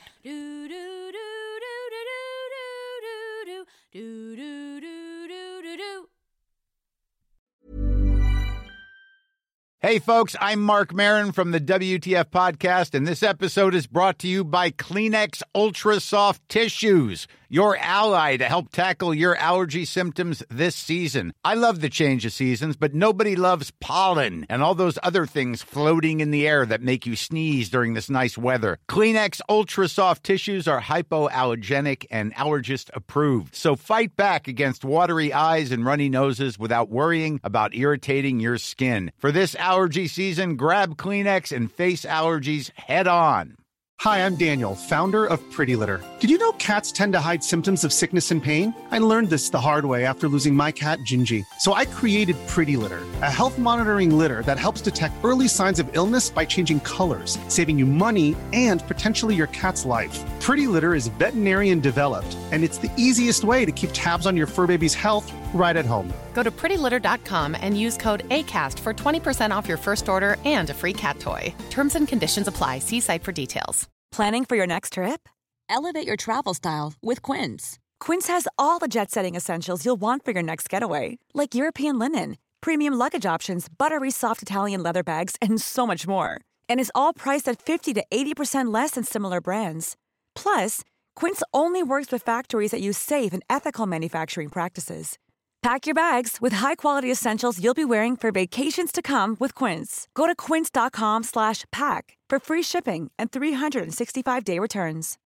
Hey, folks, I'm Mark Maron from the WTF Podcast, and this episode is brought to you by Kleenex Ultra Soft Tissues, your ally to help tackle your allergy symptoms this season. I love the change of seasons, but nobody loves pollen and all those other things floating in the air that make you sneeze during this nice weather. Kleenex Ultra Soft Tissues are hypoallergenic and allergist approved, so fight back against watery eyes and runny noses without worrying about irritating your skin. For this allergy season, grab Kleenex and face allergies head on. Hi, I'm Daniel, founder of Pretty Litter. Did you know cats tend to hide symptoms of sickness and pain? I learned this the hard way after losing my cat, Gingy. So I created Pretty Litter, a health monitoring litter that helps detect early signs of illness by changing colors, saving you money and potentially your cat's life. Pretty Litter is veterinarian developed, and it's the easiest way to keep tabs on your fur baby's health right at home. Go to prettylitter.com and use code ACAST for 20% off your first order and a free cat toy. Terms and conditions apply. See site for details. Planning for your next trip? Elevate your travel style with Quince. Quince has all the jet-setting essentials you'll want for your next getaway, like European linen, premium luggage options, buttery soft Italian leather bags, and so much more. And is all priced at 50 to 80% less than similar brands. Plus, Quince only works with factories that use safe and ethical manufacturing practices. Pack your bags with high-quality essentials you'll be wearing for vacations to come with Quince. Go to quince.com/pack for free shipping and 365-day returns.